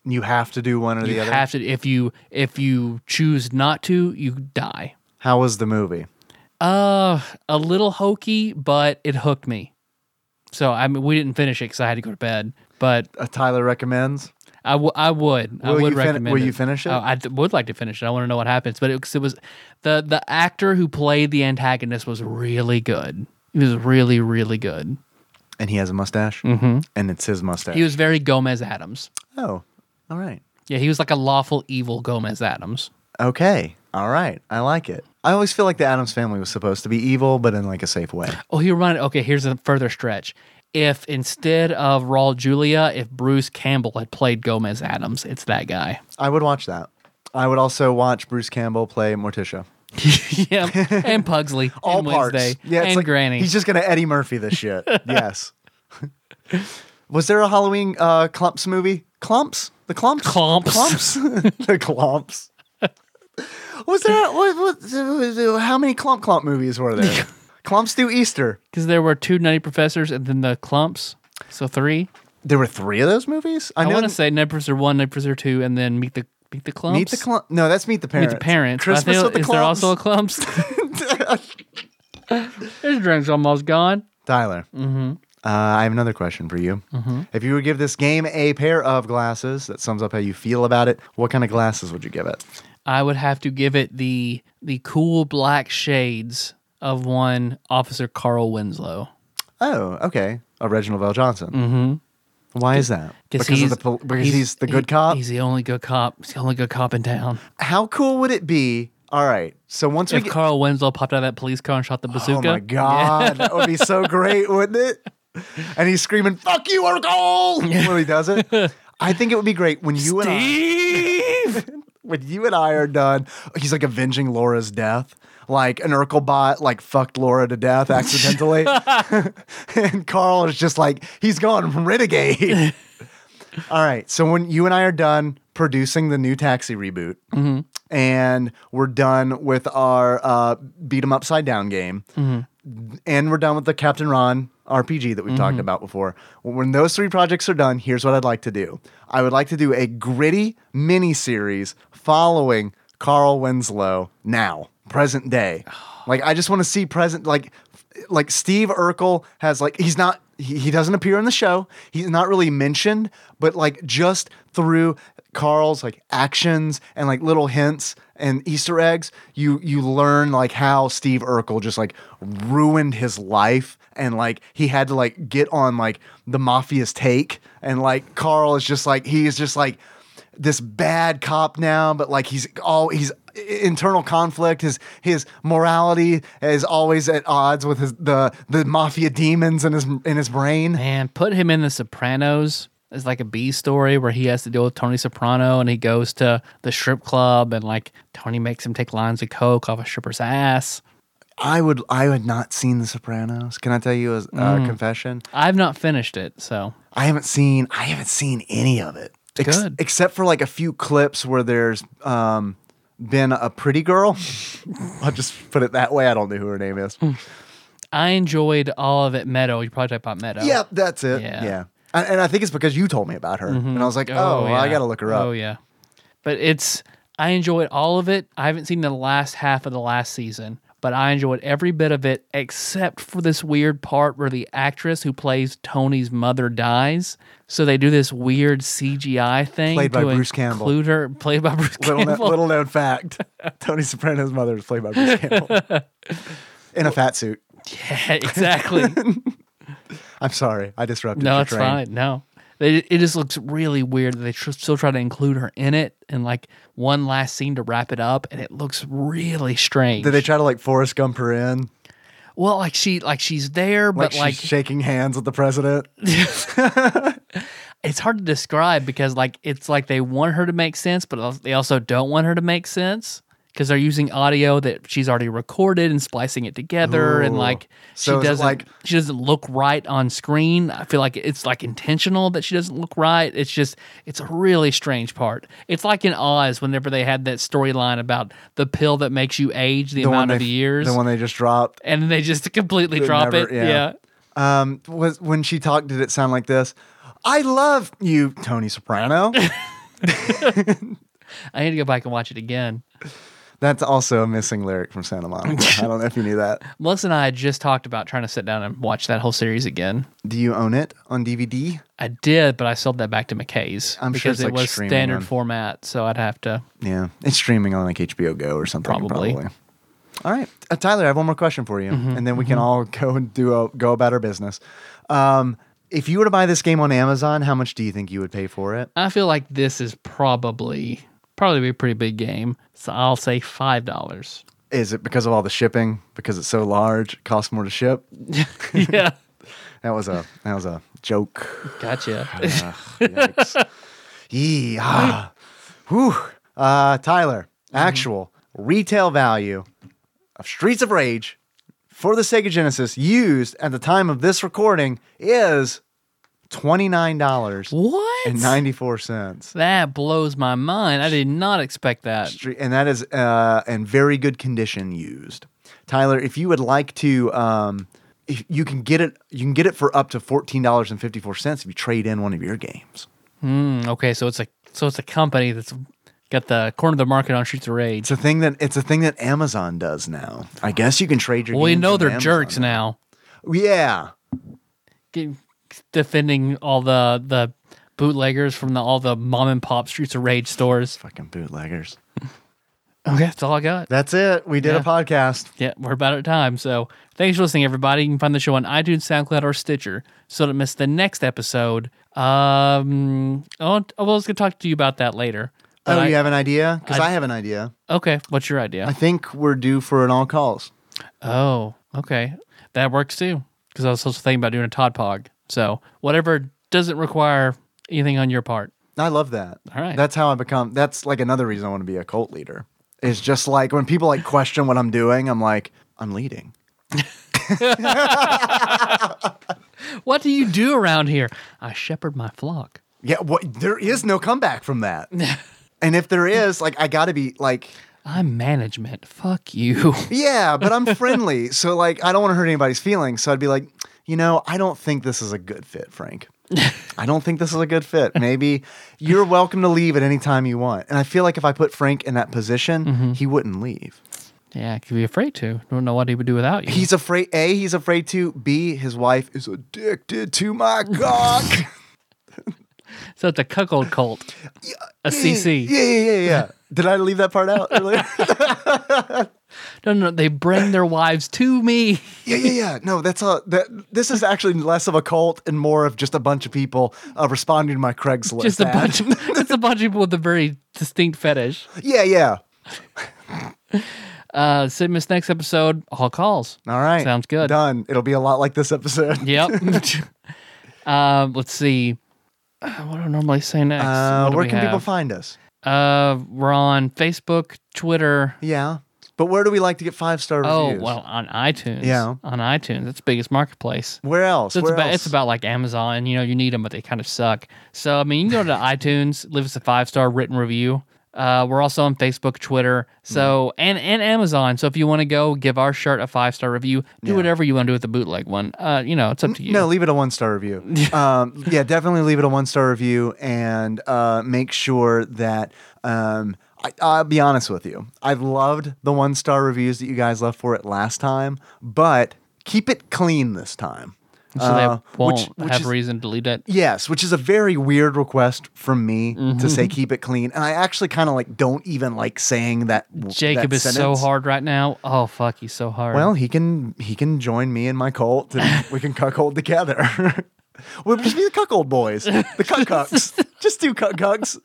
You have to do one or You the other. have to. If you if you choose not to, you die. How was the movie? Uh, a little hokey, but it hooked me. So I mean, we didn't finish it because I had to go to bed. But Uh, Tyler recommends. I, w- I would. I Will would you fin- recommend. will it. you finish it? Oh, I th- would like to finish it. I want to know what happens. But it, 'cause it was the the actor who played the antagonist was really good. He was really really good. And he has a mustache, mm-hmm. and it's his mustache. He was very Gomez Adams. Oh, all right. Yeah, he was like a lawful evil Gomez Adams. Okay, all right. I like it. I always feel like the Addams family was supposed to be evil, but in like a safe way. Oh, he reminded. Okay, here's a further stretch. If instead of Raul Julia, if Bruce Campbell had played Gomez Adams, it's that guy. I would watch that. I would also watch Bruce Campbell play Morticia. Yeah, and Pugsley, All and parts. Wednesday, Yeah, it's and like, Granny. He's just gonna Eddie Murphy this shit. Yes. Was there a Halloween uh, Clumps movie? Clumps? The Clumps? Clumps. Clumps? The Clumps. Was there? What, what, how many Clump Clump movies were there? Clumps do Easter. Because there were two Nutty Professors and then the Clumps, so three. There were three of those movies. I, know want to th- say Nutty Professor one, Nutty Professor two, and then Meet the Meet the Clumps. Meet the Clump. No, that's Meet the Parents. Meet the Parents. But I Christmas think- with the is Clumps. there also a Clumps? His drink's almost gone. Tyler, mm-hmm. uh, I have another question for you. Mm-hmm. If you would give this game a pair of glasses that sums up how you feel about it, what kind of glasses would you give it? I would have to give it the the cool black shades of one Officer Carl Winslow. Oh, okay. A Reginald Vell Johnson. Mm-hmm. Why is that? Because he's, of the pol- because he's, the good he- cop. He's the only good cop. He's the only good cop in town. How cool would it be? All right. So once we If get, Carl Winslow popped out of that police car and shot the bazooka. oh my god, that would be so great, wouldn't it? And he's screaming, "Fuck you, Urkel!" when he does it. I think it would be great when you and I. Steve! When you and I are done, he's like avenging Laura's death. Like an Urkel bot, like fucked Laura to death accidentally. And Carl is just like, he's gone from Renegade. All right. So when you and I are done producing the new Taxi reboot, Mm-hmm. and we're done with our uh, beat 'em upside down game, Mm-hmm. and we're done with the Captain Ron R P G that we've talked about before. When those three projects are done, here's what I'd like to do. I would like to do a gritty mini series following Carl Winslow now, present day. Like I just want to see present, like, like Steve Urkel has like he's not he, he doesn't appear in the show. He's not really mentioned, but like just through Carl's like actions and like little hints and Easter eggs, you you learn like how Steve Urkel just like ruined his life and like he had to like get on like the mafia's take and like Carl is just like he is just like this bad cop now, but like he's all he's internal conflict. His his morality is always at odds with his the the mafia demons in his in his brain. Man, put him in The Sopranos as like a B story where he has to deal with Tony Soprano and he goes to the strip club and like Tony makes him take lines of coke off a stripper's ass. I would I had not seen The Sopranos. Can I tell you a uh, confession? I've not finished it, so I haven't seen I haven't seen any of it. Ex- Good. Except for like a few clips where there's um, been a pretty girl. I'll just put it that way. I don't know who her name is. I enjoyed all of it. Meadow, you probably talk about Meadow. Yeah, that's it. Yeah. Yeah. And, and I think it's because you told me about her. And I was like, oh, well, I got to look her up. Oh yeah, but it's I enjoyed all of it. I haven't seen the last half of the last season, but I enjoyed every bit of it except for this weird part where the actress who plays Tony's mother dies. So they do this weird C G I thing Played by to Bruce Campbell. include her, played by Bruce Little, Campbell. kno- little known fact: Tony Soprano's mother is played by Bruce Campbell in a fat suit. Yeah, exactly. I'm sorry, I disrupted. No, your it's train. fine. No, they, it just looks really weird that they tr- still try to include her in it, and like one last scene to wrap it up, and it looks really strange. Did they try to like Forrest Gump her in? Well, like she, like she's there, Like but she's like shaking hands with the president? it's hard to describe because like it's like they want her to make sense, but al- they also don't want her to make sense because they're using audio that she's already recorded and splicing it together, and Ooh. like So is she it doesn't like- she doesn't look right on screen. I feel like it's like intentional that she doesn't look right. It's just it's a really strange part. It's like in Oz whenever they had that storyline about the pill that makes you age the, amount one of they, years, The one they just dropped. and then they just completely They drop never- it. yeah. Yeah. Um, was when she talked, did it sound like this? I love you, Tony Soprano. I need to go back and watch it again. That's also a missing lyric from Santa Monica. I don't know if you knew that. Melissa and I had just talked about trying to sit down and watch that whole series again. Do you own it on D V D? I did, but I sold that back to McKay's. I'm sure because it's it like was streaming standard on- format, so I'd have to. Yeah, it's streaming on like H B O Go or something. Probably. Probably. All right, uh, Tyler, I have one more question for you, Mm-hmm, and then we can all go and do a, go about our business. Um, if you were to buy this game on Amazon, how much do you think you would pay for it? I feel like this is probably probably be a pretty big game, so I'll say five dollars. Is it because of all the shipping? Because it's so large, it costs more to ship? Yeah, That was a that was a joke. gotcha. Ugh, yikes. Yee, ah. Whew. Uh, Tyler, actual retail value of Streets of Rage for the Sega Genesis used at the time of this recording is twenty-nine dollars What? and ninety-four cents. That blows my mind. I did not expect that. Street, and that is uh, in very good condition used. Tyler, if you would like to, um, if you can get it, you can get it for up to fourteen dollars and fifty-four cents if you trade in one of your games. Mm, okay, so it's a so it's a company that's got the corner of the market on Streets of Rage. It's a thing that it's a thing that Amazon does now. I guess you can trade your. Well, we games know on they're Amazon jerks now. Yeah, Get- defending all the the bootleggers from the, all the mom and pop Streets of Rage stores. fucking bootleggers. Okay, that's all I got. That's it. We did Yeah. a podcast. Yeah, we're about at time. So thanks for listening, everybody. You can find the show on iTunes, SoundCloud, or Stitcher. So don't miss the next episode. Um, oh, I was going to talk to you about that later. But Oh, I- you have an idea? Because I, I- have an idea. Okay, what's your idea? I think we're due for an all calls. Oh, okay. That works too. Because I was also thinking about doing a Todd Pog. So whatever doesn't require anything on your part. I love that. All right. That's how I become. That's like another reason I want to be a cult leader. It's just like when people like question what I'm doing, I'm like, I'm leading. What do you do around here? I shepherd my flock. Yeah, what? There is no comeback from that. And if there is, like, I got to be like, I'm management. Fuck you. yeah, but I'm friendly. So, like, I don't want to hurt anybody's feelings. So I'd be like, you know, I don't think this is a good fit, Frank. I don't think this is a good fit. Maybe you're welcome to leave at any time you want. And I feel like if I put Frank in that position, Mm-hmm. he wouldn't leave. Yeah, I could be afraid to. Don't know what he would do without you. He's afraid, A, he's afraid to. B, his wife is addicted to my cock. So it's a cuckold cult. A C C. Yeah, yeah, yeah, yeah. Did I leave that part out earlier? No, no, they bring their wives to me. Yeah, yeah, yeah. No, that's a that. This is actually less of a cult and more of just a bunch of people uh, responding to my Craigslist Just a ad. bunch, just a bunch of people with a very distinct fetish. Yeah, yeah. Uh, so miss next episode, all calls. All right, Sounds good. Done. It'll be a lot like this episode. Yep. um, let's see. Uh, what do I normally say next? Uh, What do where we can people have? find us? Uh, we're on Facebook, Twitter. Yeah, but where do we like to get five star Oh, reviews? well, on iTunes. Yeah. On iTunes. It's the biggest marketplace. Where else? So it's where about else? it's about like Amazon. You know, you need them, but they kind of suck. So I mean, you can go to iTunes, leave us a five star written review. Uh, we're also on Facebook, Twitter, so and and Amazon. So if you want to go give our shirt a five star review, do Yeah. whatever you want to do with the bootleg one. Uh, you know, it's up to you. No, leave it a one star review. um, yeah, definitely leave it a one star review, and uh, make sure that. Um, I, I'll be honest with you. I loved the one star reviews that you guys left for it last time, but keep it clean this time. so Uh, they won't which- which have is- reason to delete it. Yes, which is a very weird request from me Mm-hmm. to say keep it clean, and I actually kind of like don't even like saying that. Jacob that is so sentence. hard right now. Oh fuck, he's so hard. Well, he can he can join me in my cult, and we can cuckold together. We'll just be the cuckold boys, the cuckucks. Just do cuckucks.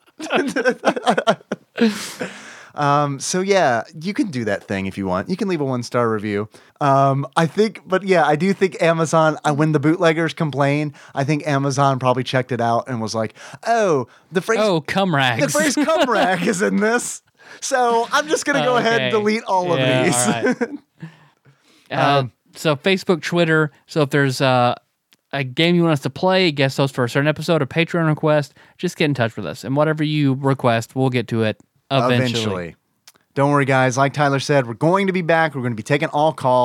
Um, so yeah, you can do that thing if you want. You can leave a one star review. Um, I think, but yeah, I do think Amazon, uh, when the bootleggers complain, I think Amazon probably checked it out and was like, oh, the phrase, oh, cum rags. the phrase cum rag is in this. So I'm just going to go ahead and Okay. delete all of Yeah, these. all right. Uh, so Facebook, Twitter. So if there's uh, a game you want us to play, guest host for a certain episode, a Patreon request, just get in touch with us. And whatever you request, we'll get to it eventually. Eventually. Don't worry, guys. Like Tyler said, we're going to be back. We're going to be taking all calls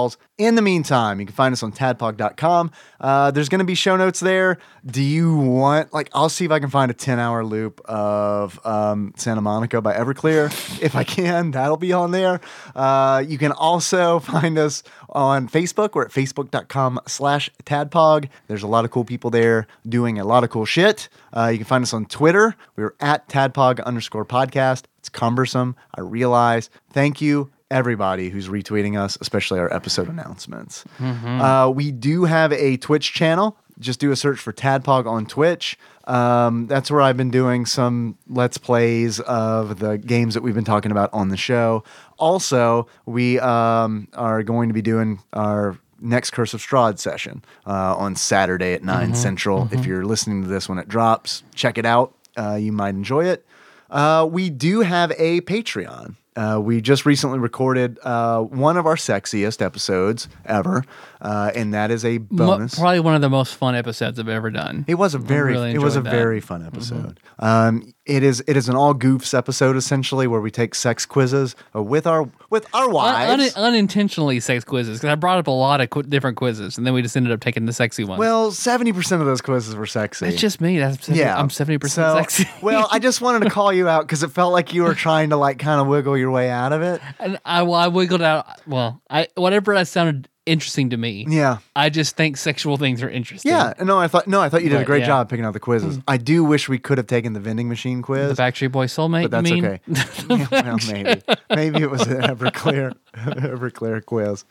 In the meantime, you can find us on tadpog dot com. Uh, there's going to be show notes there. Do you want, like, I'll see if I can find a ten-hour loop of um, Santa Monica by Everclear. If I can, that'll be on there. Uh, you can also find us on Facebook. We're at facebook dot com slash tadpog. There's a lot of cool people there doing a lot of cool shit. Uh, you can find us on Twitter. We're at tadpog underscore podcast. It's cumbersome, I realize. Thank you, everybody who's retweeting us, especially our episode announcements. Mm-hmm. Uh, we do have a Twitch channel. Just do a search for Tadpog on Twitch. Um, that's where I've been doing some Let's Plays of the games that we've been talking about on the show. Also, we um, are going to be doing our next Curse of Strahd session uh, on Saturday at nine mm-hmm. Central. Mm-hmm. If you're listening to this when it drops, check it out. Uh, you might enjoy it. Uh, we do have a Patreon. Uh, we just recently recorded uh, one of our sexiest episodes ever, uh, and that is a bonus. Mo- probably one of the most fun episodes I've ever done. It was a very, really it was a that. very fun episode. Mm-hmm. Um, it is, it is an all goofs episode essentially, where we take sex quizzes uh, with our with our wives. Un- unintentionally sex quizzes, because I brought up a lot of qu- different quizzes, and then we just ended up taking the sexy ones. Well, seventy percent of those quizzes were sexy. It's just me. That's yeah, I'm seventy percent so, sexy. Well, I just wanted to call you out because it felt like you were trying to like kind of wiggle your way out of it. And I, well, I wiggled out. Well, I whatever that sounded interesting to me. Yeah, I just think sexual things are interesting. Yeah, no, I thought no, I thought you did but, a great yeah. job picking out the quizzes. Mm. I do wish we could have taken the vending machine quiz, the Backstreet Boy Soulmate. But that's you mean? okay. Yeah, well, maybe, maybe it was an Everclear, Everclear quiz.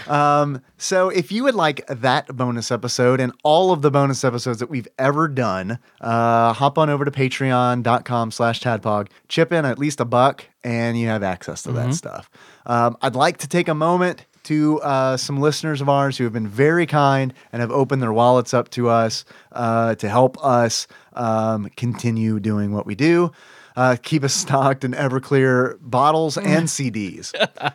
Um, so if you would like that bonus episode and all of the bonus episodes that we've ever done, uh, hop on over to patreon dot com slash tadpog. Chip in at least a buck, and you have access to mm-hmm. that stuff. Um, I'd like to take a moment to uh, some listeners of ours who have been very kind and have opened their wallets up to us uh, to help us um, continue doing what we do. Uh, keep us stocked in Everclear bottles and C Ds.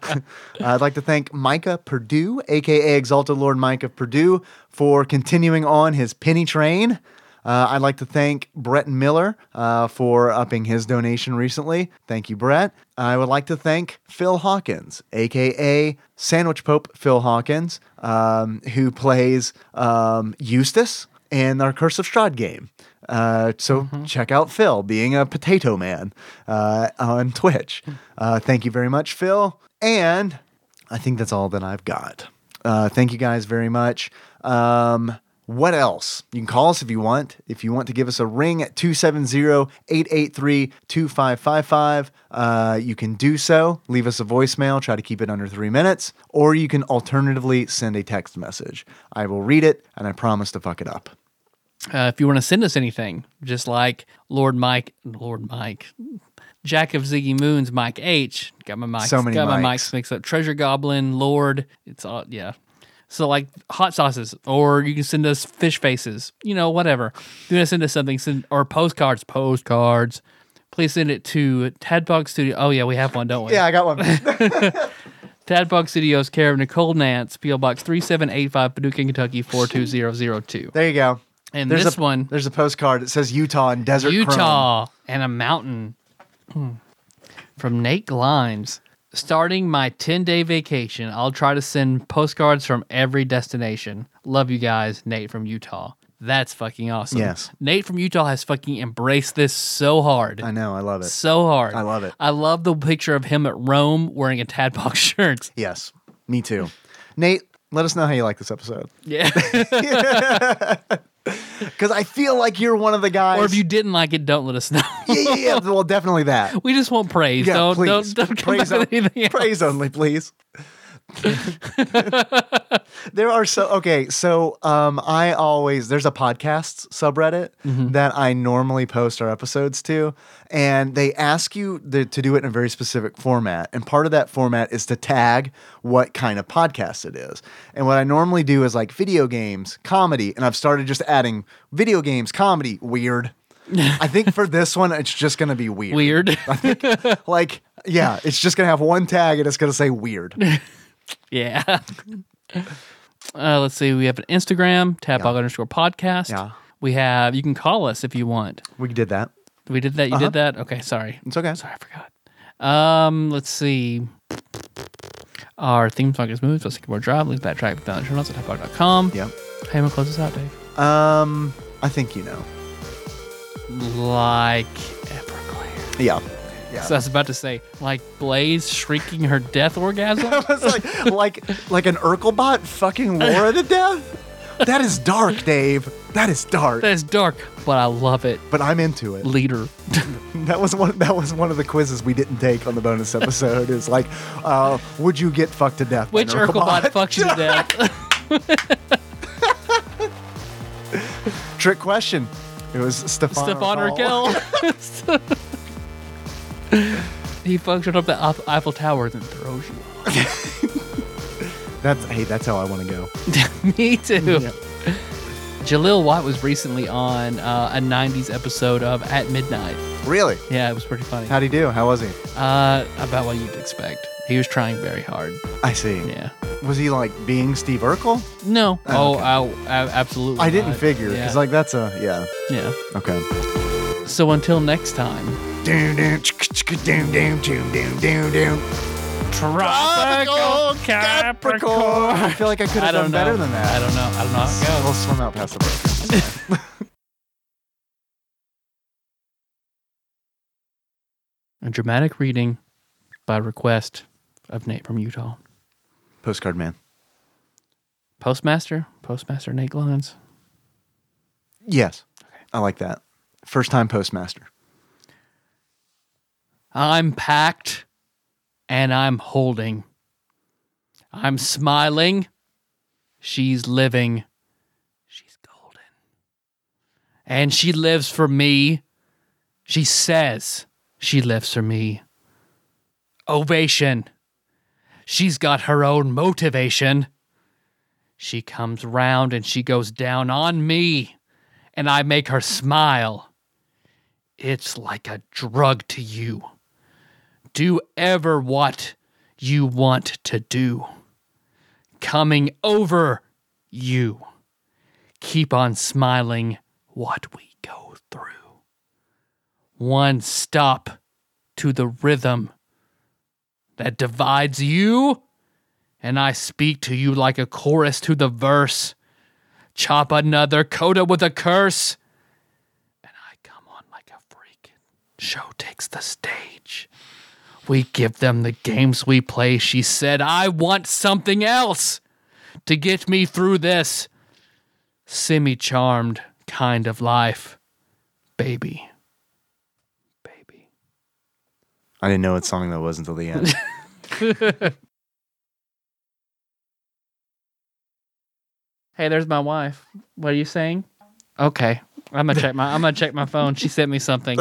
I'd like to thank Micah Purdue, a k a. Exalted Lord Micah Purdue, for continuing on his penny train. Uh, I'd like to thank Brett Miller uh, for upping his donation recently. Thank you, Brett. I would like to thank Phil Hawkins, a k a. Sandwich Pope Phil Hawkins, um, who plays um, Eustace in our Curse of Strahd game. Uh, so mm-hmm. check out Phil being a potato man uh, on Twitch. Uh, thank you very much, Phil. And I think that's all that I've got. Uh, thank you guys very much. Um, What else? You can call us if you want. If you want to give us a ring at two seven zero, eight eight three, two five five five, uh, you can do so. Leave us a voicemail. Try to keep it under three minutes. Or you can alternatively send a text message. I will read it, and I promise to fuck it up. Uh, if you want to send us anything, just like Lord Mike, Lord Mike, Jack of Ziggy Moon's Mike H. Got my mics. So many got mics. my mics mixed up. Treasure Goblin, Lord. It's all, yeah. So like hot sauces, or you can send us fish faces, you know, whatever. If you want to send us something, send, or postcards, postcards, please send it to Tadpog Studio. Oh yeah, we have one, don't we? Yeah, I got one. Tadpog Studios, care of Nicole Nance, P O Box three seven eight five, Paducah, Kentucky four two zero zero two. There you go. And there's this a, one, there's a postcard that says Utah and Desert Utah Chrome. and a mountain. From Nate Glimes. Starting my ten-day vacation, I'll try to send postcards from every destination. Love you guys, Nate from Utah. That's fucking awesome. Yes. Nate from Utah has fucking embraced this so hard. I know, I love it. So hard. I love it. I love the picture of him at Rome wearing a Tadpog shirt. Yes, me too. Nate, let us know how you like this episode. Yeah. Because I feel like you're one of the guys. Or if you didn't like it, don't let us know. yeah, yeah, yeah, well, definitely that. We just want praise. Yeah, don't, please. don't, don't come praise, up with anything else. Praise only, please. There are so okay so um I always there's a podcasts subreddit mm-hmm. that I normally post our episodes to, and they ask you the, to do it in a very specific format, and part of that format is to tag what kind of podcast it is. And what I normally do is like video games, comedy, and I've started just adding video games, comedy, weird. I think for this one it's just gonna be weird. Weird. I think, like yeah, it's just gonna have one tag and it's gonna say weird. Yeah. Uh, let's see. We have an Instagram, Tadpog yeah. underscore podcast. Yeah. We have, you can call us if you want. We did that. We did that? You uh-huh. did that? Okay, sorry. It's okay. Sorry, I forgot. Um, let's see. Our theme song is Moves by Sycamore Drive. Links to that track found in the show notes at typehog dot com. Yep. Hey, I'm going to close this out, Dave. Um, I think you know. Like Everclear. Yeah. Yeah. So I was about to say, like Blaze shrinking her death orgasm. I was like, like, like an Urkelbot fucking Laura to death. That is dark, Dave. That is dark. That's dark, but I love it. But I'm into it. Leader. That was one. That was one of the quizzes we didn't take on the bonus episode. Is like, uh, would you get fucked to death? by Which an Urkelbot Urkelbot? fucks you to death? Trick question. It was Stefan. Stefan Urkel. Urkel. He functioned up the Eiff- Eiffel Tower and then throws you off. That's hey. That's how I want to go. Me too. Yeah. Jaleel White was recently on uh, a nineties episode of At Midnight. Really? Yeah, it was pretty funny. How'd he do? How was he? Uh, about what you'd expect. He was trying very hard. I see. Yeah. Was he like being Steve Urkel? No. Oh, Oh, okay. I, I, absolutely. I didn't not. figure Yeah. because like that's a yeah. yeah. Okay. So until next time. Doom doom doom doom doom doom doom doom. Tropical Capricorn. I feel like I could I have don't done better know. than that. I don't know. I don't know how it goes. We'll swim out past the boat. A dramatic reading by request of Nate from Utah. Postcard man. Postmaster? Postmaster Nate Glines. Yes. I like that. First time postmaster. I'm packed and I'm holding. I'm smiling. She's living. She's golden. And she lives for me. She says she lives for me. Ovation. She's got her own motivation. She comes round and she goes down on me, and I make her smile. It's like a drug to you. Do ever what you want to do. Coming over you. Keep on smiling what we go through. One stop to the rhythm that divides you, and I speak to you like a chorus to the verse. Chop another coda with a curse, and I come on like a freak. Show takes the stage. We give them the games we play. She said, I want something else to get me through this semi-charmed kind of life. Baby. Baby. I didn't know what song that was until the end. Hey, there's my wife. What are you saying? Okay. I'm gonna check my I'm gonna check my phone. She sent me something.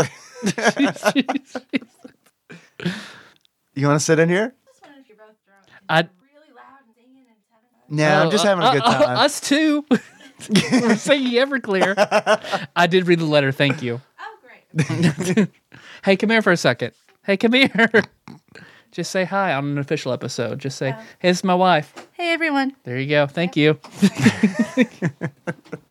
You want to sit in here? I Yeah, I'm just having a good uh, uh, time. us too. We're singing Everclear. I did read the letter. Thank you. Oh, great. Hey, come here for a second. Hey, come here. Just say hi on an official episode. Just say, hey, this is my wife. Hey, everyone. There you go. Thank you.